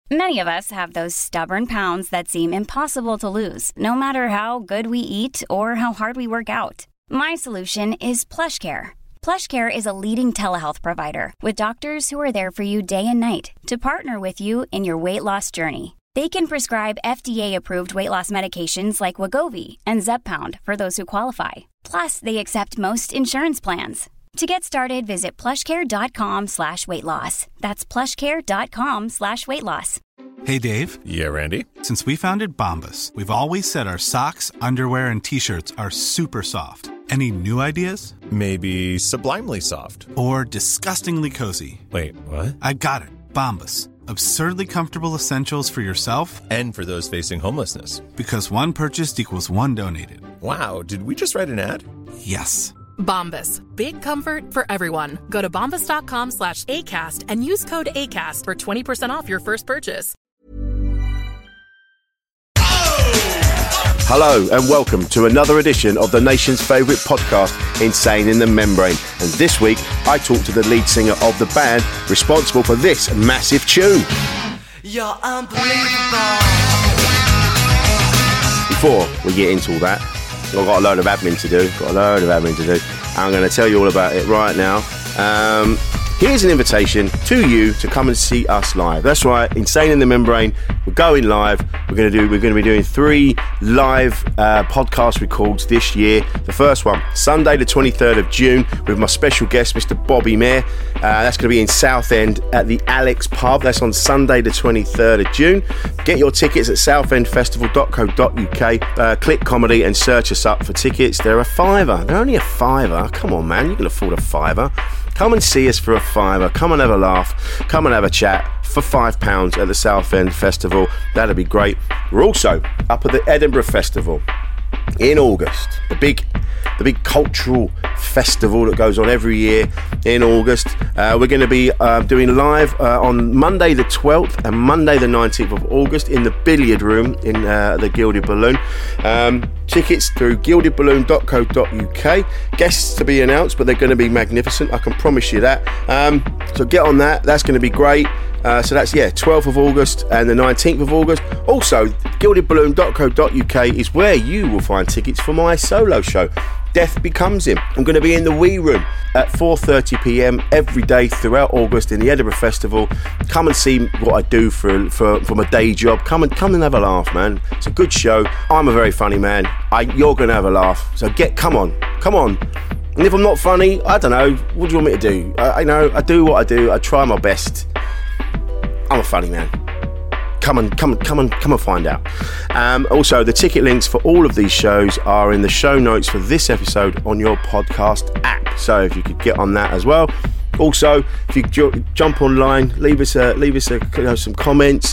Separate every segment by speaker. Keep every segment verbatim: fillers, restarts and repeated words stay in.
Speaker 1: Many of us have those stubborn pounds that seem impossible to lose, no matter how good we eat or how hard we work out. My solution is PlushCare. PlushCare is a leading telehealth provider with doctors who are there for you day and night to partner with you in your weight loss journey. They can prescribe F D A-approved weight loss medications like Wegovy and Zepbound for those who qualify. Plus, they accept most insurance plans. To get started, visit plushcare.com slash weight loss. That's plushcare.com slash weight loss.
Speaker 2: Hey, Dave.
Speaker 3: Yeah, Randy.
Speaker 2: Since we founded Bombas, we've always said our socks, underwear, and T-shirts are super soft. Any new ideas?
Speaker 3: Maybe sublimely soft.
Speaker 2: Or disgustingly cozy.
Speaker 3: Wait, what?
Speaker 2: I got it. Bombas. Absurdly comfortable essentials for yourself
Speaker 3: and for those facing homelessness.
Speaker 2: Because one purchased equals one donated.
Speaker 3: Wow, did we just write an ad?
Speaker 2: Yes.
Speaker 4: Bombas. Big comfort for everyone. Go to bombas.com slash ACAST and use code ACAST for twenty percent off your first purchase.
Speaker 5: Hello and welcome to another edition of the nation's favourite podcast, Insane in the Membrane. And this week, I talk to the lead singer of the band responsible for this massive tune.
Speaker 6: You're unbelievable.
Speaker 5: Before we get into all that, I've got a load of admin to do. Got a load of admin to do. I'm going to tell you all about it right now. Um, here's an invitation to you to come and see us live. That's right, Insane in the Membrane. We're going live. We're going to do. We're going to be doing three live uh, podcast records this year. The first one, Sunday, the twenty-third of June, with my special guest, Mister Bobby Mayer. Uh, that's going to be in Southend at the Alex Pub. That's on Sunday, the twenty-third of June. Get your tickets at southend festival dot co dot uk. Uh, click comedy and search us up for tickets. They're a fiver. They're only a fiver. Come on, man. You can afford a fiver. Come and see us for a fiver. Come and have a laugh. Come and have a chat for five pounds at the Southend Festival. That'd be great. We're also up at the Edinburgh Festival in August. The big, the big cultural festival that goes on every year in August. Uh, we're going to be uh, doing live uh, on Monday the twelfth and Monday the nineteenth of August in the billiard room in uh, the Gilded Balloon. Um, tickets through gilded balloon dot co dot uk. Guests to be announced, but they're going to be magnificent. I can promise you that. Um, so get on that. That's going to be great. Uh, so that's, yeah, twelfth of August and the nineteenth of August. Also, gilded balloon dot co dot uk is where you will find tickets for my solo show, Death Becomes Him. I'm going to be in the Wee Room at four thirty p.m. every day throughout August in the Edinburgh Festival. Come and see what I do for, for, for my day job. Come and come and have a laugh, man. It's a good show. I'm a very funny man. I, you're going to have a laugh. So get, come on, come on. And if I'm not funny, I don't know. What do you want me to do? I, I know I do what I do. I try my best. I'm a funny man. Come and come and come and come and find out. Um, also, the ticket links for all of these shows are in the show notes for this episode on your podcast app. So if you could get on that as well. Also, if you ju- jump online, leave us a, leave us a, you know, some comments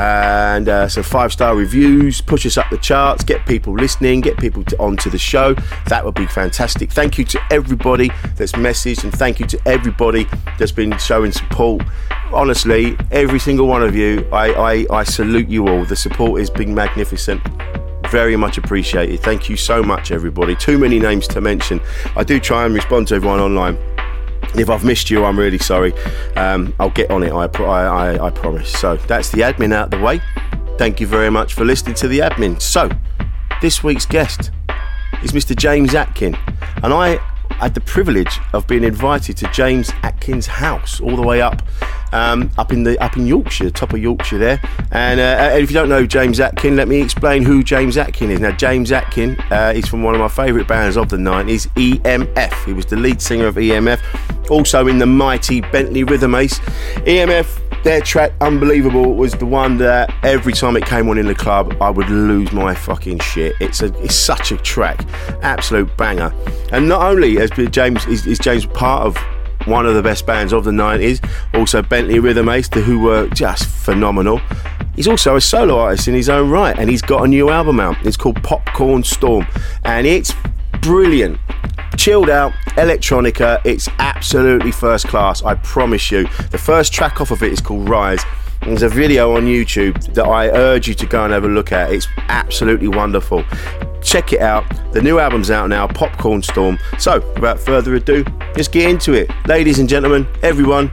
Speaker 5: and uh, some five-star reviews. Push us up the charts. Get people listening. Get people to, onto the show. That would be fantastic. Thank you to everybody that's messaged, and thank you to everybody that's been showing support. Honestly, every single one of you, I, I, I salute you all. The support has been magnificent. Very much appreciated. Thank you so much, everybody. Too many names to mention. I do try and respond to everyone online. If I've missed you, I'm really sorry. Um, I'll get on it, I, I, I, I promise. So that's the admin out of the way. Thank you very much for listening to the admin. So, this week's guest is Mister James Atkin. And I had the privilege of being invited to James Atkin's house, all the way up um, up in the up in Yorkshire, top of Yorkshire there. And uh, if you don't know James Atkin, let me explain who James Atkin is. Now, James Atkin uh, is from one of my favourite bands of the nineties, E M F. He was the lead singer of E M F, also in the mighty Bentley Rhythm Ace. E M F, their track Unbelievable was the one that every time it came on in the club, I would lose my fucking shit. It's a it's such a track, absolute banger. And not only has James is, is James part of one of the best bands of the nineties, also Bentley Rhythm Ace, who were just phenomenal. He's also a solo artist in his own right, and he's got a new album out. It's called Popcorn Storm, and it's brilliant. Chilled out electronica. It's absolutely first class, I promise you. The first track off of it is called Rise. There's a video on YouTube that I urge you to go and have a look at. It's absolutely wonderful. Check it out. The new album's out now, Popcorn Storm. So, without further ado, let's get into it. Ladies and gentlemen, everyone,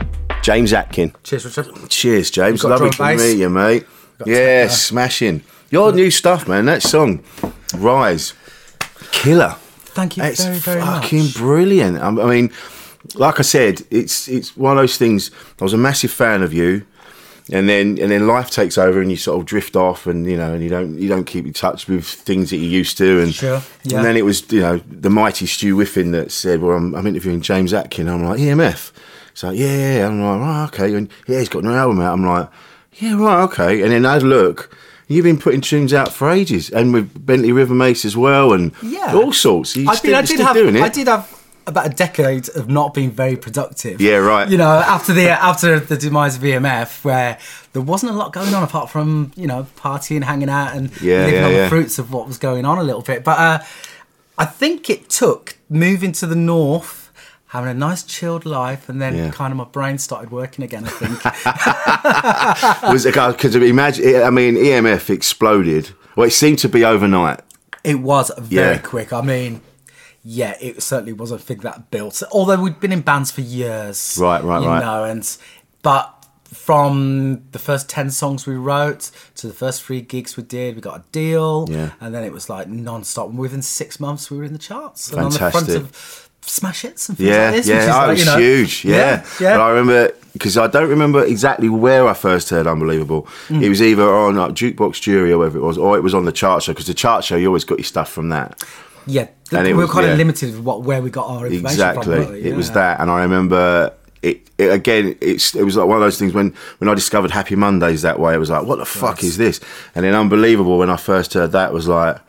Speaker 5: James Atkin.
Speaker 7: Cheers, Richard.
Speaker 5: Cheers, James.
Speaker 7: got
Speaker 5: Lovely
Speaker 7: drum
Speaker 5: to
Speaker 7: bass?
Speaker 5: meet you, mate.
Speaker 7: Got
Speaker 5: Yeah,
Speaker 7: to-
Speaker 5: smashing. Your new stuff, man. That song, Rise, killer.
Speaker 7: Thank you
Speaker 5: It's
Speaker 7: very, very
Speaker 5: fucking
Speaker 7: much.
Speaker 5: brilliant. I I mean, like I said, it's it's one of those things. I was a massive fan of you, and then and then life takes over, and you sort of drift off, and you know, and you don't you don't keep in touch with things that you used to, and
Speaker 7: Sure, yeah.
Speaker 5: and then it was you know the mighty Stu Whiffen that said, "Well, I'm, I'm interviewing James Atkin." I'm like, E M F. So yeah, yeah, yeah. I'm like, oh, okay, and yeah, he's got an album out. I'm like, yeah, right, okay, and then I look. You've been putting tunes out for ages, and with Bentley River Mace as well, and
Speaker 7: Yeah.
Speaker 5: all sorts. You
Speaker 7: I
Speaker 5: still,
Speaker 7: mean, I
Speaker 5: you're
Speaker 7: did
Speaker 5: still
Speaker 7: have,
Speaker 5: doing it.
Speaker 7: I did have about a decade of not being very productive.
Speaker 5: Yeah, right.
Speaker 7: You know, after the after the demise of E M F, where there wasn't a lot going on apart from you know partying, hanging out, and
Speaker 5: Yeah,
Speaker 7: living
Speaker 5: yeah,
Speaker 7: on
Speaker 5: yeah.
Speaker 7: the fruits of what was going on a little bit. But uh, I think it took moving to the north. Having a nice chilled life, and then
Speaker 5: Yeah.
Speaker 7: kind of my brain started working again. I think.
Speaker 5: Was it because imagine? I mean, E M F exploded. Well, it seemed to be overnight.
Speaker 7: It was very
Speaker 5: Yeah.
Speaker 7: quick. I mean, yeah, it certainly was a thing that built. Although we'd been in bands for years,
Speaker 5: Right, right,
Speaker 7: you
Speaker 5: right.
Speaker 7: know, and but from the first ten songs we wrote to the first three gigs we did, we got a deal,
Speaker 5: Yeah.
Speaker 7: and then it was like non-stop. And within six months, we were in the charts and on the
Speaker 5: Fantastic.
Speaker 7: front of smash hits and things
Speaker 5: Yeah,
Speaker 7: like this.
Speaker 5: yeah,
Speaker 7: which is
Speaker 5: oh,
Speaker 7: like,
Speaker 5: it was
Speaker 7: you know,
Speaker 5: huge. Yeah,
Speaker 7: yeah.
Speaker 5: But I remember because I don't remember exactly where I first heard "Unbelievable."
Speaker 7: Mm.
Speaker 5: It was either on like, Jukebox Jury or whatever it was, or it was on the chart show. Because the chart show, you always got your stuff from that.
Speaker 7: yeah.
Speaker 5: And
Speaker 7: we
Speaker 5: it
Speaker 7: were
Speaker 5: was-
Speaker 7: kind
Speaker 5: yeah.
Speaker 7: of limited with what where we got our information
Speaker 5: Exactly,
Speaker 7: from. weren't we?
Speaker 5: it was
Speaker 7: Yeah.
Speaker 5: that, and I remember. It, it again. It's it was like one of those things when, when I discovered Happy Mondays that way. It was like, what the fuck is this? And then Unbelievable. When I first heard that, was like,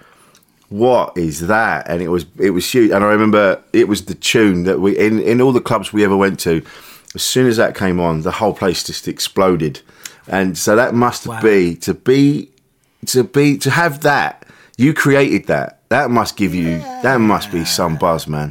Speaker 5: what is that? And it was it was huge. And I remember it was the tune that we in in all the clubs we ever went to. As soon as that came on, the whole place just exploded. And so that must
Speaker 7: Wow.
Speaker 5: be to be to be to have that. You created that. That must give you. That must be some buzz, man.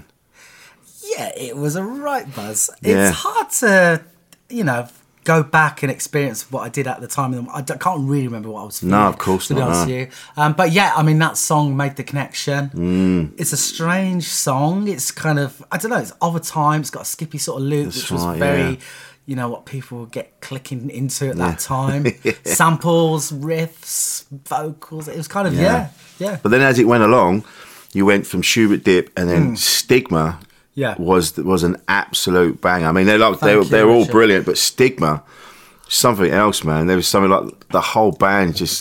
Speaker 7: Yeah, it was a right buzz.
Speaker 5: Yeah.
Speaker 7: It's hard to, you know, go back and experience what I did at the time. I d- can't really remember what I was feeling.
Speaker 5: No, of course
Speaker 7: to be
Speaker 5: not,
Speaker 7: honest
Speaker 5: no.
Speaker 7: with you. Um, but yeah, I mean, that song made the connection.
Speaker 5: Mm.
Speaker 7: It's a strange song. It's kind of, I don't know, it's of a time. It's got a skippy sort of loop,
Speaker 5: That's
Speaker 7: which was
Speaker 5: right,
Speaker 7: very,
Speaker 5: yeah.
Speaker 7: you know, what people would get clicking into at that time. Samples, riffs, vocals. It was kind of,
Speaker 5: Yeah.
Speaker 7: yeah, yeah.
Speaker 5: But then as it went along, you went from Schubert Dip, and then Stigma
Speaker 7: Hmm. Yeah.
Speaker 5: was was an absolute banger. I mean, they're like, they're,
Speaker 7: Thank you,
Speaker 5: they're all
Speaker 7: Richard.
Speaker 5: brilliant, but Stigma, something else, man. There was something like the whole band just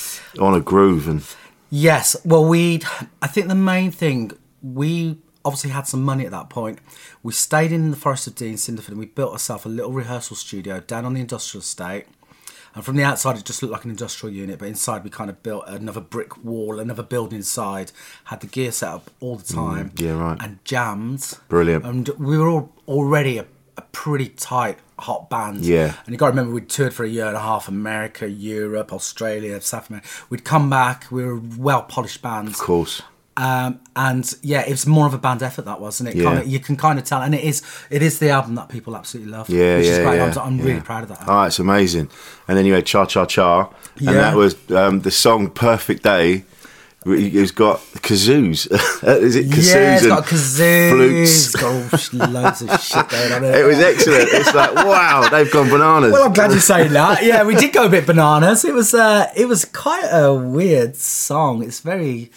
Speaker 5: on a groove, and
Speaker 7: Yes. Well, we. I think the main thing, we obviously had some money at that point. We stayed in the Forest of Dean, Cinderford, and we built ourselves a little rehearsal studio down on the industrial estate. And from the outside, it just looked like an industrial unit, but inside we kind of built another brick wall, another building inside, had the gear set up all the time.
Speaker 5: yeah, right.
Speaker 7: And jammed.
Speaker 5: Brilliant.
Speaker 7: And we were all already a, a pretty tight, hot band.
Speaker 5: Yeah.
Speaker 7: And you got to remember, we'd toured for a year and a half, America, Europe, Australia, South America. We'd come back, we were a well-polished band.
Speaker 5: of course,
Speaker 7: Um, and yeah, it was more of a band effort, that was, and it
Speaker 5: Yeah.
Speaker 7: kind of, you can kind of tell, and it is it is the album that people absolutely love.
Speaker 5: yeah,
Speaker 7: which
Speaker 5: yeah,
Speaker 7: is great.
Speaker 5: yeah.
Speaker 7: I'm, I'm
Speaker 5: yeah.
Speaker 7: really proud of that.
Speaker 5: Oh, it's amazing. And then you had Cha Cha Cha, and
Speaker 7: Yeah.
Speaker 5: that was um, the song "Perfect Day." It's got kazoos. Is it kazoos
Speaker 7: yeah, it's
Speaker 5: and
Speaker 7: got kazoos,
Speaker 5: flutes?
Speaker 7: it's got all sh- loads of shit going on. in
Speaker 5: It was excellent. It's like, wow, they've gone bananas.
Speaker 7: Well, I'm glad you're saying that. Yeah, we did go a bit bananas. It was uh, it was quite a weird song. It's very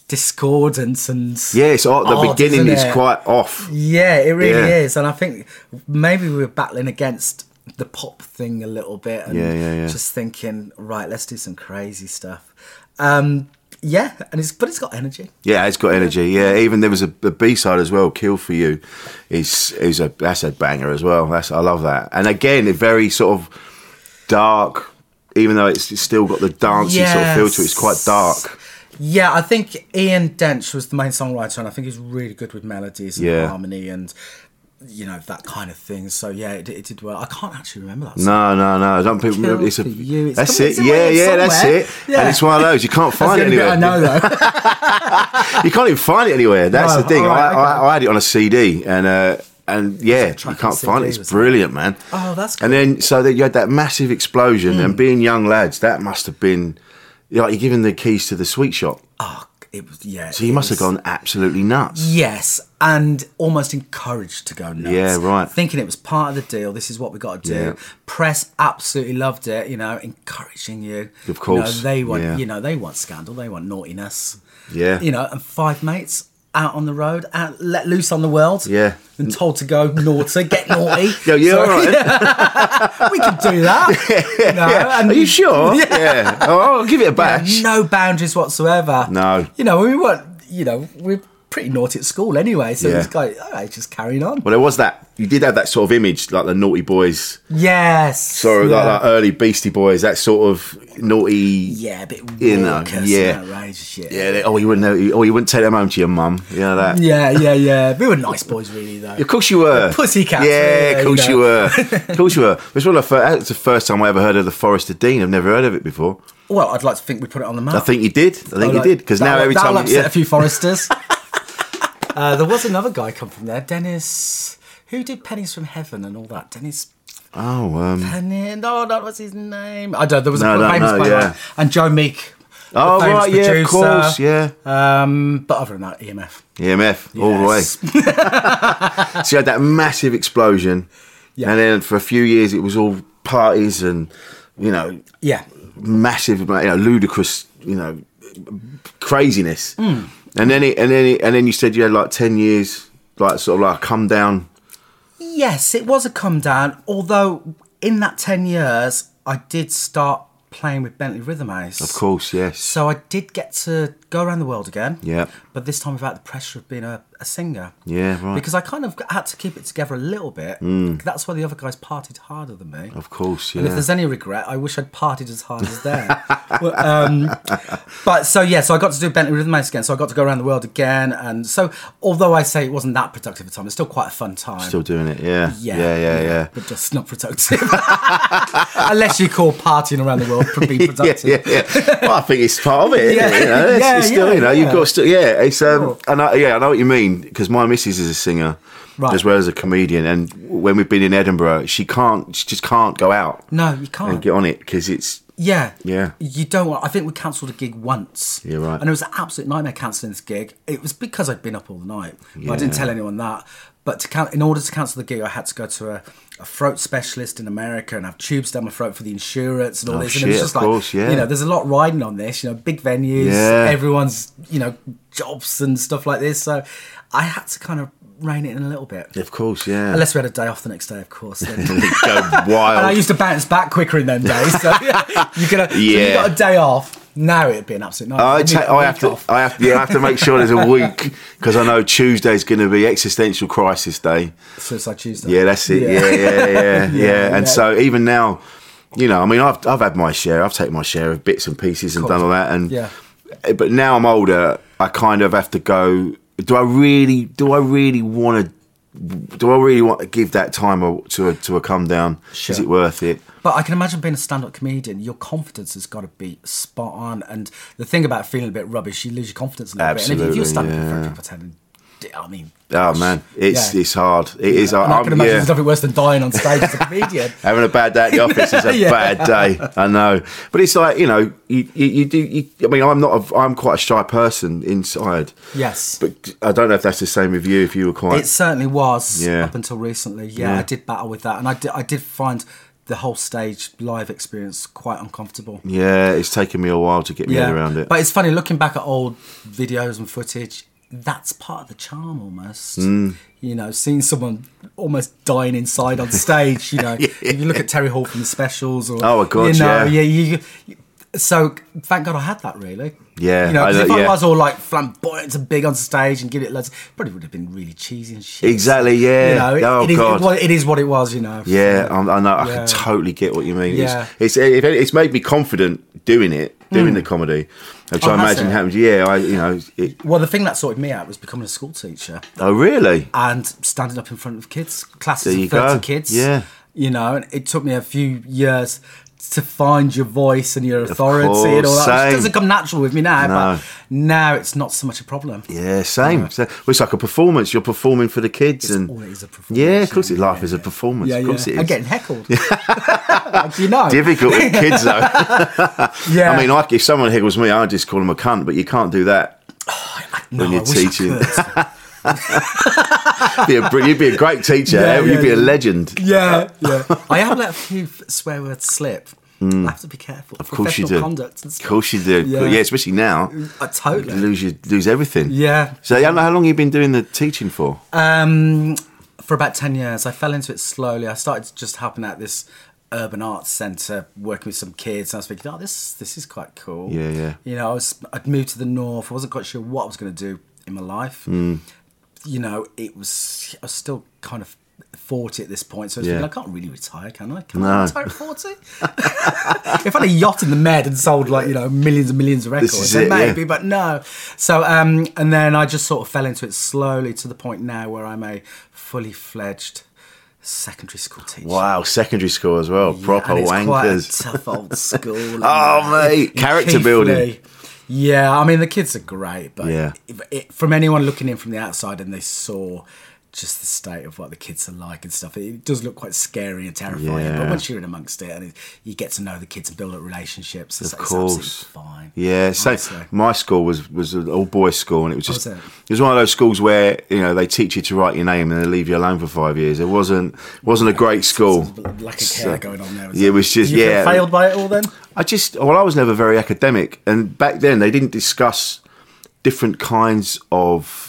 Speaker 7: discordant and
Speaker 5: Yeah, it's odd. The
Speaker 7: odd,
Speaker 5: beginning
Speaker 7: isn't
Speaker 5: is
Speaker 7: it?
Speaker 5: quite off.
Speaker 7: Yeah, it really
Speaker 5: Yeah.
Speaker 7: is. And I think maybe we were battling against the pop thing a little bit and
Speaker 5: Yeah, yeah, yeah.
Speaker 7: just thinking, right, let's do some crazy stuff. Um, yeah, and it's but it's got energy.
Speaker 5: Yeah, it's got energy. Yeah, even there was a, a B side as well. "Kill for You" is is a that's a banger as well. That's I love that. And again, a very sort of dark, even though it's, it's still got the dancey sort of feel to it. It's quite dark.
Speaker 7: Yeah, I think Ian Dench was the main songwriter, and I think he's really good with melodies and
Speaker 5: Yeah.
Speaker 7: harmony and, you know, that kind of thing. So yeah, it, it did well. I can't actually remember that song.
Speaker 5: No, no, no. Don't people?
Speaker 7: Kill
Speaker 5: It's a.
Speaker 7: for You. It's
Speaker 5: That's
Speaker 7: come-
Speaker 5: it.
Speaker 7: it's in
Speaker 5: Yeah,
Speaker 7: there
Speaker 5: yeah. That's
Speaker 7: somewhere.
Speaker 5: it.
Speaker 7: Yeah.
Speaker 5: And it's one of those you can't
Speaker 7: That's
Speaker 5: find
Speaker 7: the
Speaker 5: it
Speaker 7: only bit
Speaker 5: anywhere.
Speaker 7: I know though.
Speaker 5: You can't even find it anywhere. That's
Speaker 7: No,
Speaker 5: the thing.
Speaker 7: all right,
Speaker 5: I, I,
Speaker 7: okay.
Speaker 5: I had it on a C D, and uh, and yeah, you
Speaker 7: track
Speaker 5: can't
Speaker 7: on
Speaker 5: find it.
Speaker 7: C D,
Speaker 5: It's
Speaker 7: was it?
Speaker 5: brilliant, man.
Speaker 7: Oh, that's
Speaker 5: And then so that you had that massive explosion,
Speaker 7: Hmm.
Speaker 5: and being young lads, that must have been, you know, like you're giving the keys to the sweet shop.
Speaker 7: Oh, It was, yeah.
Speaker 5: So you must have gone absolutely nuts.
Speaker 7: Yes, and almost encouraged to go nuts.
Speaker 5: Yeah, right.
Speaker 7: Thinking it was part of the deal. This is what we got to do.
Speaker 5: Yeah.
Speaker 7: Press absolutely loved it. You know, encouraging you.
Speaker 5: Of course.
Speaker 7: You know, they want.
Speaker 5: Yeah.
Speaker 7: You know, they want scandal. They want naughtiness.
Speaker 5: Yeah.
Speaker 7: You know, and five mates out on the road, out, let loose on the world.
Speaker 5: Yeah.
Speaker 7: And told to go naughty, get naughty.
Speaker 5: Yo, you're
Speaker 7: So,
Speaker 5: all right.
Speaker 7: yeah, we could do that. No,
Speaker 5: Yeah.
Speaker 7: and
Speaker 5: Are you sure?
Speaker 7: Yeah.
Speaker 5: Yeah. Oh, I'll give it a bash.
Speaker 7: Yeah, no boundaries whatsoever.
Speaker 5: No.
Speaker 7: You know, we weren't, you know, we're pretty naughty at school anyway, so
Speaker 5: Yeah.
Speaker 7: this guy, all right, just carrying on.
Speaker 5: Well, there was that. You did have that sort of image, like the naughty boys.
Speaker 7: Yes.
Speaker 5: Sort of
Speaker 7: yeah.
Speaker 5: like, like early Beastie Boys, that sort of naughty.
Speaker 7: Yeah, a bit
Speaker 5: You know,
Speaker 7: raucous
Speaker 5: yeah.
Speaker 7: and outrageous, yeah.
Speaker 5: Yeah. They, oh, you wouldn't know. Oh, you wouldn't take them home to your mum. You know that.
Speaker 7: Yeah, yeah, yeah. We were nice boys, really, though.
Speaker 5: Of course you were.
Speaker 7: Pussycats.
Speaker 5: Yeah,
Speaker 7: really,
Speaker 5: of course
Speaker 7: you
Speaker 5: you,
Speaker 7: know.
Speaker 5: were. Of course you were. It was one of the first, that's the first time I ever heard of the Forest of Dean. I've never heard of it before.
Speaker 7: Well, I'd like to think we put it on the map.
Speaker 5: I think you did. I think
Speaker 7: Oh,
Speaker 5: you
Speaker 7: like,
Speaker 5: did. Because now
Speaker 7: that'll-
Speaker 5: every
Speaker 7: that'll
Speaker 5: time.
Speaker 7: upset
Speaker 5: Yeah.
Speaker 7: a few Foresters. uh, there was another guy come from there, Dennis. Who did Pennies from Heaven and all that? Dennis.
Speaker 5: Oh, um.
Speaker 7: Penny. No, that was his name. I don't. There was
Speaker 5: No, I
Speaker 7: a
Speaker 5: don't
Speaker 7: famous
Speaker 5: know,
Speaker 7: playwright.
Speaker 5: yeah.
Speaker 7: And Joe Meek. the
Speaker 5: Oh,
Speaker 7: famous
Speaker 5: right, yeah, of
Speaker 7: producer.
Speaker 5: course, yeah.
Speaker 7: Um, but other than that, E M F.
Speaker 5: E M F, all the way.
Speaker 7: Yes.
Speaker 5: So you had that massive explosion.
Speaker 7: Yeah.
Speaker 5: And then for a few years it was all parties and, you know,
Speaker 7: Yeah.
Speaker 5: massive, you know, ludicrous, you know, craziness.
Speaker 7: Mm.
Speaker 5: And then it, and then it, and then you said you had like ten years, like sort of like a come down.
Speaker 7: Yes, it was a come down. Although in that ten years, I did start playing with Bentley Rhythm Ace.
Speaker 5: Of course, yes.
Speaker 7: So I did get to go around the world again.
Speaker 5: Yeah.
Speaker 7: But this time without the pressure of being a, a singer.
Speaker 5: Yeah, right.
Speaker 7: Because I kind of had to keep it together a little bit.
Speaker 5: Mm.
Speaker 7: That's why the other guys partied harder than me.
Speaker 5: Of course, yeah.
Speaker 7: And if there's any regret, I wish I'd partied as hard as them. Well, um, but so, yeah, so I got to do Bentley Rhythm Ace again. So I got to go around the world again. And so, although I say it wasn't that productive a time, it's still quite a fun time.
Speaker 5: Still doing it, yeah.
Speaker 7: Yeah,
Speaker 5: Yeah, yeah, yeah.
Speaker 7: But just not productive. Unless you call partying around the world being
Speaker 5: yeah,
Speaker 7: productive.
Speaker 5: yeah, yeah. Well, I think it's part of it, isn't
Speaker 7: Yeah.
Speaker 5: it? You know, it's,
Speaker 7: Yeah,
Speaker 5: it's still,
Speaker 7: yeah,
Speaker 5: you know, you've
Speaker 7: yeah.
Speaker 5: got to still, yeah, it's, um,
Speaker 7: Sure.
Speaker 5: and I, yeah, I know what you mean, because my missus is a singer,
Speaker 7: Right.
Speaker 5: as well as a comedian, and when we've been in Edinburgh, she can't, she just can't go out
Speaker 7: No, you
Speaker 5: and
Speaker 7: can't.
Speaker 5: get on it, because it's,
Speaker 7: Yeah.
Speaker 5: Yeah.
Speaker 7: You don't want... I think we cancelled a gig once.
Speaker 5: Yeah, right.
Speaker 7: And it was an absolute nightmare cancelling this gig. It was because I'd been up all night. I didn't tell anyone that. But to can- in order to cancel the gig, I had to go to a, a throat specialist in America and have tubes down my throat for the insurance and all
Speaker 5: Oh,
Speaker 7: this. And it was
Speaker 5: shit,
Speaker 7: just
Speaker 5: of
Speaker 7: like,
Speaker 5: course, yeah.
Speaker 7: you know, there's a lot riding on this. You know, big venues,
Speaker 5: Yeah.
Speaker 7: everyone's, you know, jobs and stuff like this. So I had to kind of rein it in a little bit.
Speaker 5: of course, yeah.
Speaker 7: Unless we had a day off the next day, of course. Then.
Speaker 5: Go
Speaker 7: And I
Speaker 5: wild.
Speaker 7: used to bounce back quicker in them days. So yeah, you could have, so you
Speaker 5: Yeah.
Speaker 7: got a day off. Now it'd be an absolute nightmare.
Speaker 5: I,
Speaker 7: I'd
Speaker 5: ta-
Speaker 7: need a
Speaker 5: I have
Speaker 7: week
Speaker 5: to,
Speaker 7: off.
Speaker 5: I have to, yeah, I have to make sure there's a week, because I know Tuesday's going to be existential crisis day.
Speaker 7: Suicide Tuesday.
Speaker 5: Yeah, that's it. Yeah, yeah, yeah, yeah. And
Speaker 7: yeah.
Speaker 5: so even now, you know, I mean, I've I've had my share. I've taken my share of bits and pieces and
Speaker 7: Cool.
Speaker 5: done all that. And
Speaker 7: Yeah.
Speaker 5: but now I'm older. I kind of have to go. Do I really? Do I really want to? Do I really want to give that time a, to a to a come down?
Speaker 7: Sure.
Speaker 5: Is it worth it?
Speaker 7: But I can imagine being a stand-up comedian, your confidence has got to be spot on. And the thing about feeling a bit rubbish, you lose your confidence a little bit. And if, if you're
Speaker 5: Absolutely,
Speaker 7: standing up in front
Speaker 5: yeah.
Speaker 7: of people pretending, I mean...
Speaker 5: Oh
Speaker 7: gosh,
Speaker 5: man, it's
Speaker 7: yeah.
Speaker 5: it's hard. It is.
Speaker 7: And I
Speaker 5: I'm-
Speaker 7: can imagine
Speaker 5: yeah.
Speaker 7: there's nothing worse than dying on stage as a comedian.
Speaker 5: Having a bad day at the office is a
Speaker 7: Yeah.
Speaker 5: bad day. I know, but it's like, you know, you you, you do. You, I mean, I'm not. A, I'm quite a shy person inside.
Speaker 7: Yes.
Speaker 5: But I don't know if that's the same with you. If you were quite,
Speaker 7: It certainly was
Speaker 5: Yeah.
Speaker 7: up until recently. Yeah,
Speaker 5: Yeah.
Speaker 7: I did battle with that. And I did, I did find the whole stage live experience quite uncomfortable.
Speaker 5: yeah, it's taken me a while to get my head around it.
Speaker 7: But it's funny, looking back at old videos and footage, that's part of the charm almost.
Speaker 5: Mm.
Speaker 7: You know, seeing someone almost dying inside on stage, you know. If you look at Terry Hall from the specials or...
Speaker 5: Oh, God,
Speaker 7: you know,
Speaker 5: yeah.
Speaker 7: yeah. You, you, so, thank God I had that, really.
Speaker 5: Yeah,
Speaker 7: You know, 'cause
Speaker 5: I-
Speaker 7: if I
Speaker 5: yeah.
Speaker 7: was all, like, flamboyant and big on stage and give it loads... Probably would have been really cheesy and shit.
Speaker 5: Exactly, yeah.
Speaker 7: You know, it,
Speaker 5: Oh,
Speaker 7: it, is,
Speaker 5: God.
Speaker 7: it, well, it is what it was, you know.
Speaker 5: Yeah, I'm, I know. I
Speaker 7: Yeah.
Speaker 5: can totally get what you mean.
Speaker 7: Yeah.
Speaker 5: It's, it's it's made me confident doing it, doing the comedy, which
Speaker 7: Oh,
Speaker 5: I
Speaker 7: has
Speaker 5: imagine
Speaker 7: it?
Speaker 5: happens. Yeah, I you know. It,
Speaker 7: Well, the thing that sorted me out was becoming a school teacher.
Speaker 5: oh really?
Speaker 7: And standing up in front of kids, classes
Speaker 5: There you
Speaker 7: of thirty
Speaker 5: go.
Speaker 7: kids.
Speaker 5: Yeah.
Speaker 7: You know, and it took me a few years to find your voice and your authority and all
Speaker 5: course,
Speaker 7: that. Which
Speaker 5: same.
Speaker 7: doesn't come natural with me now,
Speaker 5: No.
Speaker 7: but now it's not so much a problem.
Speaker 5: Yeah, same. So, well, it's like a performance. You're performing for the kids, and
Speaker 7: All it is a performance.
Speaker 5: yeah, of course,
Speaker 7: you
Speaker 5: it
Speaker 7: know,
Speaker 5: life
Speaker 7: yeah,
Speaker 5: is a
Speaker 7: yeah.
Speaker 5: performance.
Speaker 7: Yeah,
Speaker 5: of course,
Speaker 7: yeah.
Speaker 5: it is.
Speaker 7: I'm getting heckled. Do you know?
Speaker 5: Difficult with kids though.
Speaker 7: Yeah.
Speaker 5: I mean, like if someone heckles me, I just call them a cunt, but you can't do that.
Speaker 7: No,
Speaker 5: when you're
Speaker 7: I wish
Speaker 5: teaching.
Speaker 7: I
Speaker 5: be a, br- you'd be a great teacher.
Speaker 7: Yeah,
Speaker 5: eh? You'd
Speaker 7: yeah,
Speaker 5: be a
Speaker 7: yeah.
Speaker 5: legend.
Speaker 7: Yeah, yeah. I have let a few f- swear words slip. I have to be careful.
Speaker 5: Of course you
Speaker 7: Professional
Speaker 5: do.
Speaker 7: conduct and
Speaker 5: Of
Speaker 7: stuff.
Speaker 5: course you do. Yeah,
Speaker 7: Yeah.
Speaker 5: especially now.
Speaker 7: Uh, totally.
Speaker 5: You lose, your, lose everything.
Speaker 7: Yeah.
Speaker 5: So how, how long have you been doing the teaching for?
Speaker 7: Um, for about ten years. I fell into it slowly. I started just helping out this urban arts centre, working with some kids. And I was thinking, oh, this this is quite cool.
Speaker 5: Yeah, yeah.
Speaker 7: You know, I was, I'd moved to the north. I wasn't quite sure what I was going to do in my life.
Speaker 5: Mm.
Speaker 7: You know, it was, I was still kind of forty at this point. So I was
Speaker 5: Yeah.
Speaker 7: thinking, I can't really retire, can I? Can
Speaker 5: No.
Speaker 7: I retire at forty? If I had a yacht in the Med and sold like, you know, millions and millions of records,
Speaker 5: is
Speaker 7: then
Speaker 5: it,
Speaker 7: maybe,
Speaker 5: yeah.
Speaker 7: but no. So, um, and then I just sort of fell into it slowly to the point now where I'm a fully fledged secondary school teacher.
Speaker 5: Wow, secondary school as well.
Speaker 7: Yeah,
Speaker 5: Proper
Speaker 7: and it's
Speaker 5: wankers.
Speaker 7: quite a tough old school. and,
Speaker 5: Oh,
Speaker 7: uh,
Speaker 5: mate,
Speaker 7: in
Speaker 5: character
Speaker 7: Keighley.
Speaker 5: building.
Speaker 7: Yeah, I mean, the kids are great, but
Speaker 5: Yeah.
Speaker 7: if, it, from anyone looking in from the outside and they saw just the state of what the kids are like and stuff, it does look quite scary and terrifying.
Speaker 5: Yeah.
Speaker 7: But once you're in amongst it and it, you get to know the kids and build up relationships, it's,
Speaker 5: Of
Speaker 7: it's
Speaker 5: course.
Speaker 7: absolutely fine.
Speaker 5: Yeah, so
Speaker 7: honestly.
Speaker 5: my school was was an all boys school, and it was just
Speaker 7: Was it?
Speaker 5: it was one of those schools where you know they teach you to write your name and they leave you alone for five years. It wasn't wasn't a great school.
Speaker 7: Lack of
Speaker 5: So-
Speaker 7: care going on there.
Speaker 5: yeah, it was just
Speaker 7: Did you feel
Speaker 5: yeah.
Speaker 7: failed by it all then?
Speaker 5: I just well, I was never very academic, and back then they didn't discuss different kinds of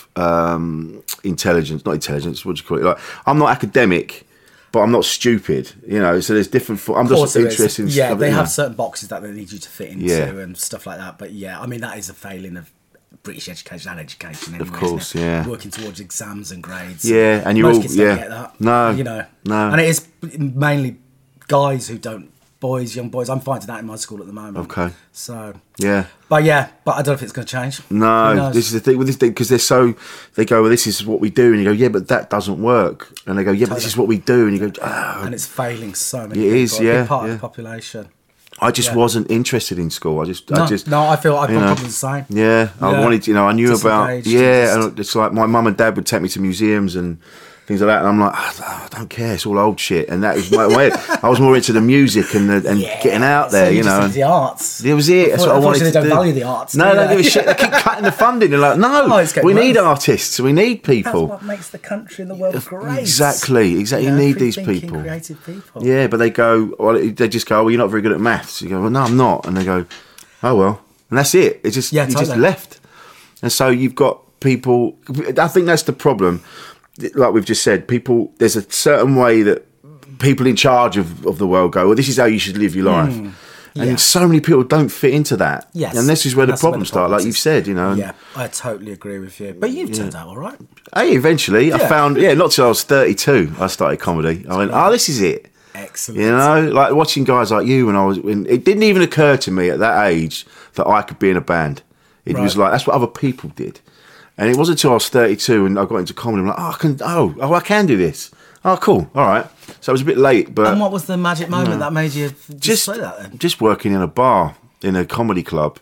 Speaker 5: um, intelligence. Not intelligence. What do you call it? Like I'm not academic, but I'm not stupid. You know, so there's different. I'm
Speaker 7: Of course
Speaker 5: just
Speaker 7: there is.
Speaker 5: interested in
Speaker 7: Yeah,
Speaker 5: stuff.
Speaker 7: they
Speaker 5: you know.
Speaker 7: have certain boxes that they need you to fit into
Speaker 5: Yeah.
Speaker 7: and stuff like that. But yeah, I mean that is a failing of British education and education anyway.
Speaker 5: Of course,
Speaker 7: isn't it?
Speaker 5: yeah.
Speaker 7: Working towards exams and grades.
Speaker 5: Yeah, and you're
Speaker 7: most
Speaker 5: all-
Speaker 7: kids
Speaker 5: yeah.
Speaker 7: don't get that.
Speaker 5: No,
Speaker 7: you know,
Speaker 5: no.
Speaker 7: and it is mainly guys who don't. Boys, young boys. I'm finding that in my school at the moment.
Speaker 5: Okay.
Speaker 7: So
Speaker 5: Yeah.
Speaker 7: but yeah, but I don't know if it's going to change. Who
Speaker 5: No,
Speaker 7: knows?
Speaker 5: this is the thing with this thing because they're so. They go, well, this is what we do, and you go, yeah, but that doesn't work. And they go, yeah, but this is what we do, and you go, ah.
Speaker 7: and it's failing so many.
Speaker 5: It
Speaker 7: people,
Speaker 5: is,
Speaker 7: a big
Speaker 5: yeah,
Speaker 7: part
Speaker 5: yeah.
Speaker 7: of the population.
Speaker 5: I just
Speaker 7: yeah.
Speaker 5: wasn't interested in school. I just,
Speaker 7: No,
Speaker 5: I just,
Speaker 7: no, I feel I've
Speaker 5: you
Speaker 7: got
Speaker 5: know,
Speaker 7: probably the same.
Speaker 5: Yeah, I
Speaker 7: Yeah.
Speaker 5: wanted, you know, I knew about,
Speaker 7: Disengaged
Speaker 5: yeah,
Speaker 7: and
Speaker 5: and it's like my mum and dad would take me to museums and things like that, and I'm like, oh, I don't care, it's all old shit, and that was my way. I was more into the music and the, and
Speaker 7: Yeah,
Speaker 5: getting out
Speaker 7: so
Speaker 5: there, you
Speaker 7: just
Speaker 5: know.
Speaker 7: into the arts.
Speaker 5: It was it. That's what I wanted to
Speaker 7: Unfortunately,
Speaker 5: do.
Speaker 7: they don't value the arts.
Speaker 5: No,
Speaker 7: do
Speaker 5: they don't
Speaker 7: they?
Speaker 5: give a shit. They keep cutting the funding. They're like, no,
Speaker 7: Oh, it's getting
Speaker 5: we need
Speaker 7: worse.
Speaker 5: artists. We need people.
Speaker 7: That's what makes the country and the world great.
Speaker 5: Exactly, exactly. You
Speaker 7: know,
Speaker 5: need these
Speaker 7: free-thinking,
Speaker 5: people.
Speaker 7: creative people.
Speaker 5: Yeah, but they go, well, they just go, well, you're not very good at maths. You go, well, no, I'm not. And they go, oh, well. And that's it. It's just,
Speaker 7: Yeah,
Speaker 5: you just
Speaker 7: totally.
Speaker 5: left. And so you've got people, I think that's the problem. Like we've just said, people, there's a certain way that people in charge of, of the world go, well, this is how you should live your life. And
Speaker 7: yeah.
Speaker 5: so many people don't fit into that.
Speaker 7: Yes.
Speaker 5: And this is where the
Speaker 7: That's where
Speaker 5: problems
Speaker 7: the
Speaker 5: start,
Speaker 7: problems
Speaker 5: like you've
Speaker 7: is.
Speaker 5: said, you know. and-
Speaker 7: Yeah, I totally agree with you. But you've turned out all right.
Speaker 5: Hey, eventually, I
Speaker 7: Yeah.
Speaker 5: found, yeah, not till I was thirty-two, I started comedy. I went, oh, this is it.
Speaker 7: Excellent.
Speaker 5: You know, like watching guys like you when I was, when it didn't even occur to me at that age that I could be in a band. It was
Speaker 7: Right.
Speaker 5: like, that's what other people did. And it wasn't until I was thirty-two and I got into comedy, I'm like, oh, I can, oh, oh, I can do this. Oh, cool. All right. So it was a bit late, but
Speaker 7: And what was the magic moment that made you just,
Speaker 5: just,
Speaker 7: say that then?
Speaker 5: just working in a bar, in a comedy club.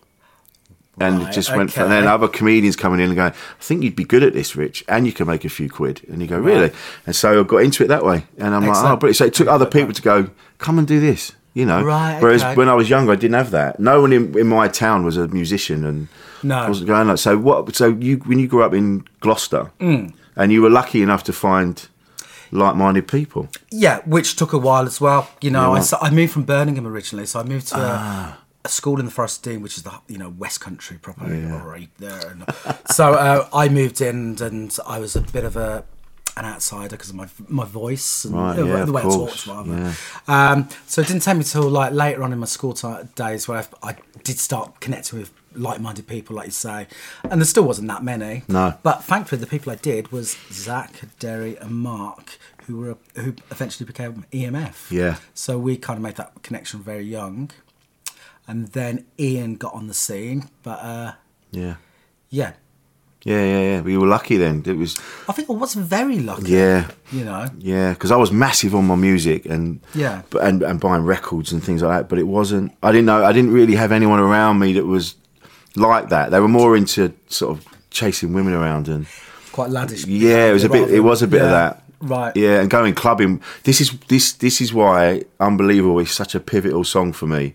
Speaker 5: And
Speaker 7: Right,
Speaker 5: it just went,
Speaker 7: okay.
Speaker 5: and then other comedians coming in and going, I think you'd be good at this, Rich, and you can make a few quid. And you go, really? And so I got into it that way. And I'm like,
Speaker 7: Excellent.
Speaker 5: oh, brilliant. So it took other people to go, come and do this, you know.
Speaker 7: Right,
Speaker 5: Whereas
Speaker 7: okay.
Speaker 5: when I was younger, I didn't have that. No one in, in my town was a musician, and
Speaker 7: No.
Speaker 5: I wasn't going like. So what? So you, when you grew up in Gloucester,
Speaker 7: Mm.
Speaker 5: and you were lucky enough to find like-minded people.
Speaker 7: Yeah, which took a while as well. You know,
Speaker 5: Yeah,
Speaker 7: I,
Speaker 5: right.
Speaker 7: so- I moved from Birmingham originally, so I moved to a, a school in the Forest of Dean, which is the you know West Country proper, right there. And so uh, I moved in, and I was a bit of a an outsider because of my my voice and
Speaker 5: Right,
Speaker 7: the,
Speaker 5: yeah,
Speaker 7: the way
Speaker 5: of
Speaker 7: I
Speaker 5: course,
Speaker 7: talked. Rather. Um, so it didn't take me till like later on in my school time, days where I, I did start connecting with like-minded people, like you say, and there still wasn't that many.
Speaker 5: No.
Speaker 7: But thankfully, the people I did was Zach, Derry, and Mark, who were who eventually became E M F.
Speaker 5: Yeah.
Speaker 7: So we kind of made that connection very young, and then Ian got on the scene. But uh,
Speaker 5: Yeah.
Speaker 7: yeah,
Speaker 5: Yeah, yeah, yeah. We were lucky then. It was,
Speaker 7: I think I was very lucky.
Speaker 5: yeah.
Speaker 7: You know.
Speaker 5: Yeah, because I was massive on my music and
Speaker 7: Yeah.
Speaker 5: but- and and buying records and things like that. But it wasn't. I didn't know. I didn't really have anyone around me that was like that. They were more into sort of chasing women around and
Speaker 7: Quite laddish.
Speaker 5: yeah, it was a bit. It was a bit of
Speaker 7: Yeah.
Speaker 5: that.
Speaker 7: Right.
Speaker 5: Yeah, and going clubbing. This is this this is why Unbelievable is such a pivotal song for me,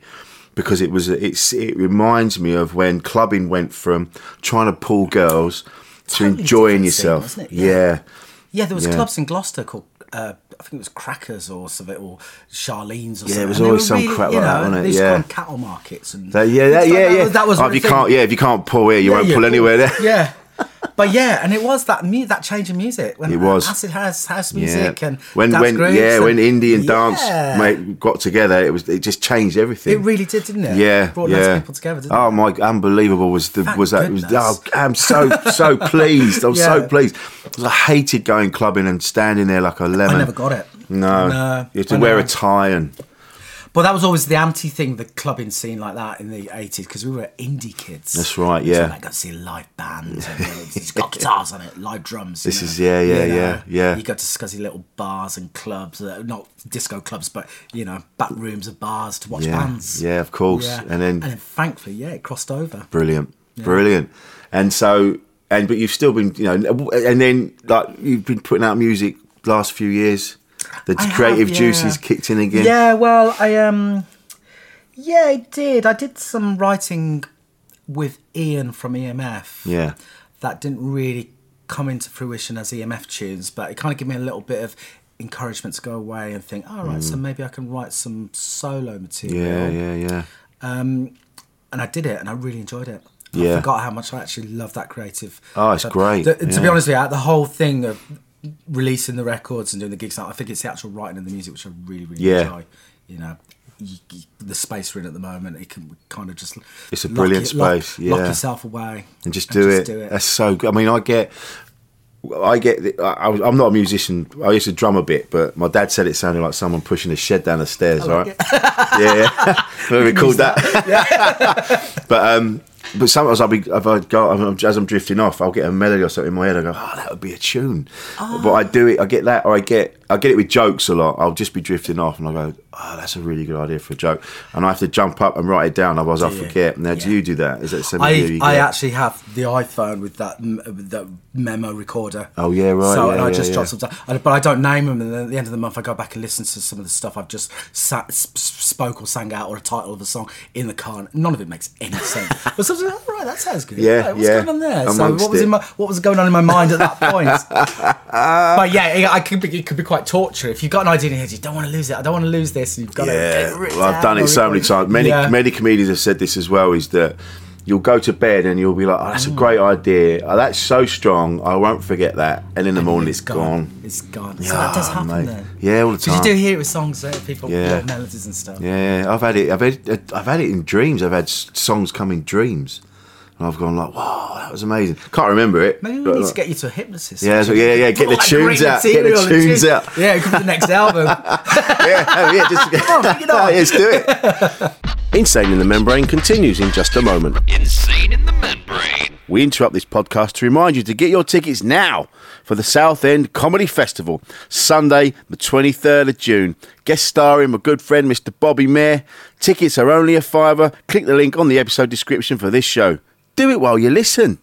Speaker 5: because it was it's it reminds me of when clubbing went from trying to pull girls to
Speaker 7: Totally
Speaker 5: enjoying
Speaker 7: different
Speaker 5: yourself.
Speaker 7: scene, wasn't it?
Speaker 5: Yeah.
Speaker 7: Yeah. Yeah, there was
Speaker 5: Yeah.
Speaker 7: clubs in Gloucester called, uh, I think it was Crackers or something, or Charlene's or something.
Speaker 5: Yeah, it was
Speaker 7: And they
Speaker 5: always
Speaker 7: were
Speaker 5: some
Speaker 7: really,
Speaker 5: crap
Speaker 7: you
Speaker 5: like that,
Speaker 7: know,
Speaker 5: wasn't it?
Speaker 7: They used to
Speaker 5: Yeah.
Speaker 7: go on cattle markets. And
Speaker 5: That, yeah, that,
Speaker 7: things
Speaker 5: yeah,
Speaker 7: like
Speaker 5: yeah.
Speaker 7: That, that was
Speaker 5: oh,
Speaker 7: a
Speaker 5: if you
Speaker 7: thing.
Speaker 5: can't, yeah, if you can't pull here, you
Speaker 7: Yeah,
Speaker 5: won't
Speaker 7: yeah.
Speaker 5: pull anywhere there.
Speaker 7: Yeah. But yeah, and it was that mu- that change in music when
Speaker 5: It was.
Speaker 7: acid house, house music,
Speaker 5: Yeah.
Speaker 7: and
Speaker 5: when
Speaker 7: dance
Speaker 5: when
Speaker 7: grooves
Speaker 5: yeah
Speaker 7: and-
Speaker 5: when indie and dance
Speaker 7: Yeah.
Speaker 5: mate, got together, it was it just changed everything.
Speaker 7: It really did, didn't it?
Speaker 5: Yeah,
Speaker 7: Brought
Speaker 5: yeah.
Speaker 7: loads of people together, didn't
Speaker 5: oh
Speaker 7: it?
Speaker 5: my, unbelievable was the
Speaker 7: Thank
Speaker 5: was that? It was,
Speaker 7: goodness.
Speaker 5: oh, I'm so so pleased. I was so
Speaker 7: Yeah.
Speaker 5: pleased. 'Cause I hated going clubbing and standing there like a lemon.
Speaker 7: I never got it.
Speaker 5: No,
Speaker 7: No,
Speaker 5: you have to
Speaker 7: I
Speaker 5: wear
Speaker 7: know.
Speaker 5: a tie and
Speaker 7: But that was always the anti thing, the clubbing scene like that in the eighties, because we were indie kids.
Speaker 5: That's right,
Speaker 7: So
Speaker 5: yeah.
Speaker 7: like, go see a live band, and you know, it's got guitars on it, live drums. you
Speaker 5: This
Speaker 7: know,
Speaker 5: is- yeah, yeah,
Speaker 7: you know.
Speaker 5: yeah, yeah.
Speaker 7: You go to scuzzy little bars and clubs, uh, not disco clubs, but you know, back rooms of bars to watch
Speaker 5: yeah,
Speaker 7: bands.
Speaker 5: yeah, of course.
Speaker 7: Yeah.
Speaker 5: And then
Speaker 7: and then thankfully, yeah, it crossed over.
Speaker 5: brilliant, brilliant. And so, and but you've still been, you know, and then like you've been putting out music last few years. The
Speaker 7: I have,
Speaker 5: creative
Speaker 7: yeah.
Speaker 5: juices kicked in again.
Speaker 7: Yeah, well, I um, yeah, I did. I did some writing with Ian from E M F.
Speaker 5: Yeah.
Speaker 7: That didn't really come into fruition as E M F tunes, but it kind of gave me a little bit of encouragement to go away and think, all right, so maybe I can write some solo material.
Speaker 5: Mm. Yeah, yeah, yeah.
Speaker 7: Um, and I did it, and I really enjoyed it.
Speaker 5: Yeah.
Speaker 7: I forgot how much I actually love that creative.
Speaker 5: Oh, it's
Speaker 7: the-
Speaker 5: great,
Speaker 7: the- To be
Speaker 5: yeah.
Speaker 7: honest with you, the whole thing of releasing the records and doing the gigs, I think it's the actual writing of the music which I really, really
Speaker 5: Yeah.
Speaker 7: enjoy. You know, you, you, the space we're in at the moment, it can kind of just
Speaker 5: It's a
Speaker 7: lock
Speaker 5: brilliant
Speaker 7: it- lock-
Speaker 5: space,
Speaker 7: Lock
Speaker 5: yeah.
Speaker 7: yourself away
Speaker 5: And just do, it.
Speaker 7: do it.
Speaker 5: That's so good. I mean, I get, I get. I, I was- I'm not a musician. I used to drum a bit, but my dad said it sounded like someone pushing a shed down the stairs.
Speaker 7: I like
Speaker 5: right?
Speaker 7: it.
Speaker 5: Yeah, yeah. Whatever we called that. but um, but sometimes I'll be if I go as I'm drifting off, I'll get a melody or something in my head. I go, oh, that would be a tune.
Speaker 7: Oh.
Speaker 5: But I do it. I get that, or I get I get it with jokes a lot. I'll just be drifting off, and I go, oh, that's a really good idea for a joke, and I have to jump up and write it down, otherwise I
Speaker 7: you?
Speaker 5: forget. Now, do
Speaker 7: Yeah.
Speaker 5: you do that? Is that something
Speaker 7: I,
Speaker 5: you
Speaker 7: I
Speaker 5: get?
Speaker 7: actually have the iPhone with that m- with that memo recorder.
Speaker 5: Oh, yeah, right,
Speaker 7: So
Speaker 5: yeah,
Speaker 7: and I
Speaker 5: yeah,
Speaker 7: just
Speaker 5: yeah.
Speaker 7: jot some down, I- but I don't name them. And then at the end of the month, I go back and listen to some of the stuff I've just sat, s- s- spoke or sang out, or a title of a song in the car. And none of it makes any sense. But sometimes, oh, right, that sounds good.
Speaker 5: Yeah,
Speaker 7: Right, what's
Speaker 5: yeah.
Speaker 7: going on there? So
Speaker 5: Amongst
Speaker 7: what was
Speaker 5: it.
Speaker 7: in my what was going on in my mind at that point? But yeah, it, I could be, it could be quite torture if you've got an idea in your head. You don't want to lose it. I don't want to lose this. And you've got to get
Speaker 5: Yeah,
Speaker 7: it written
Speaker 5: well, I've
Speaker 7: down
Speaker 5: done
Speaker 7: or
Speaker 5: it so many
Speaker 7: record-
Speaker 5: times. Many
Speaker 7: Yeah.
Speaker 5: many comedians have said this as well. Is that you'll go to bed and you'll be like, "Oh, that's a great idea. Oh, that's so strong. I won't forget that." And in the morning, it's gone.
Speaker 7: It's gone. So that does
Speaker 5: Ah,
Speaker 7: happen
Speaker 5: mate.
Speaker 7: then.
Speaker 5: Yeah, all the
Speaker 7: Because
Speaker 5: time.
Speaker 7: you do hear it with songs, don't you? People
Speaker 5: Yeah.
Speaker 7: love melodies and stuff.
Speaker 5: Yeah, I've had it. I've had. I've had it in dreams. I've had s- songs come in dreams, and I've gone like, "Wow, that was amazing." Can't remember it.
Speaker 7: Maybe we
Speaker 5: but,
Speaker 7: need
Speaker 5: like-
Speaker 7: to get you to a hypnotist.
Speaker 5: Yeah, so- yeah, yeah, get
Speaker 7: Put
Speaker 5: the
Speaker 7: all that
Speaker 5: tunes
Speaker 7: great
Speaker 5: out, get the
Speaker 7: material and
Speaker 5: tunes out.
Speaker 7: Yeah, it could be the next album.
Speaker 5: yeah, oh, yeah, just
Speaker 7: Come on, pick it up.
Speaker 5: yeah, let's do it. Insane in the Membrane continues in just a moment.
Speaker 8: Insane in the Membrane.
Speaker 5: We interrupt this podcast to remind you to get your tickets now for the South End Comedy Festival, Sunday, the twenty-third of June. Guest starring my good friend, Mister Bobby Mayer. Tickets are only a fiver. Click the link on the episode description for this show. Do it while you listen.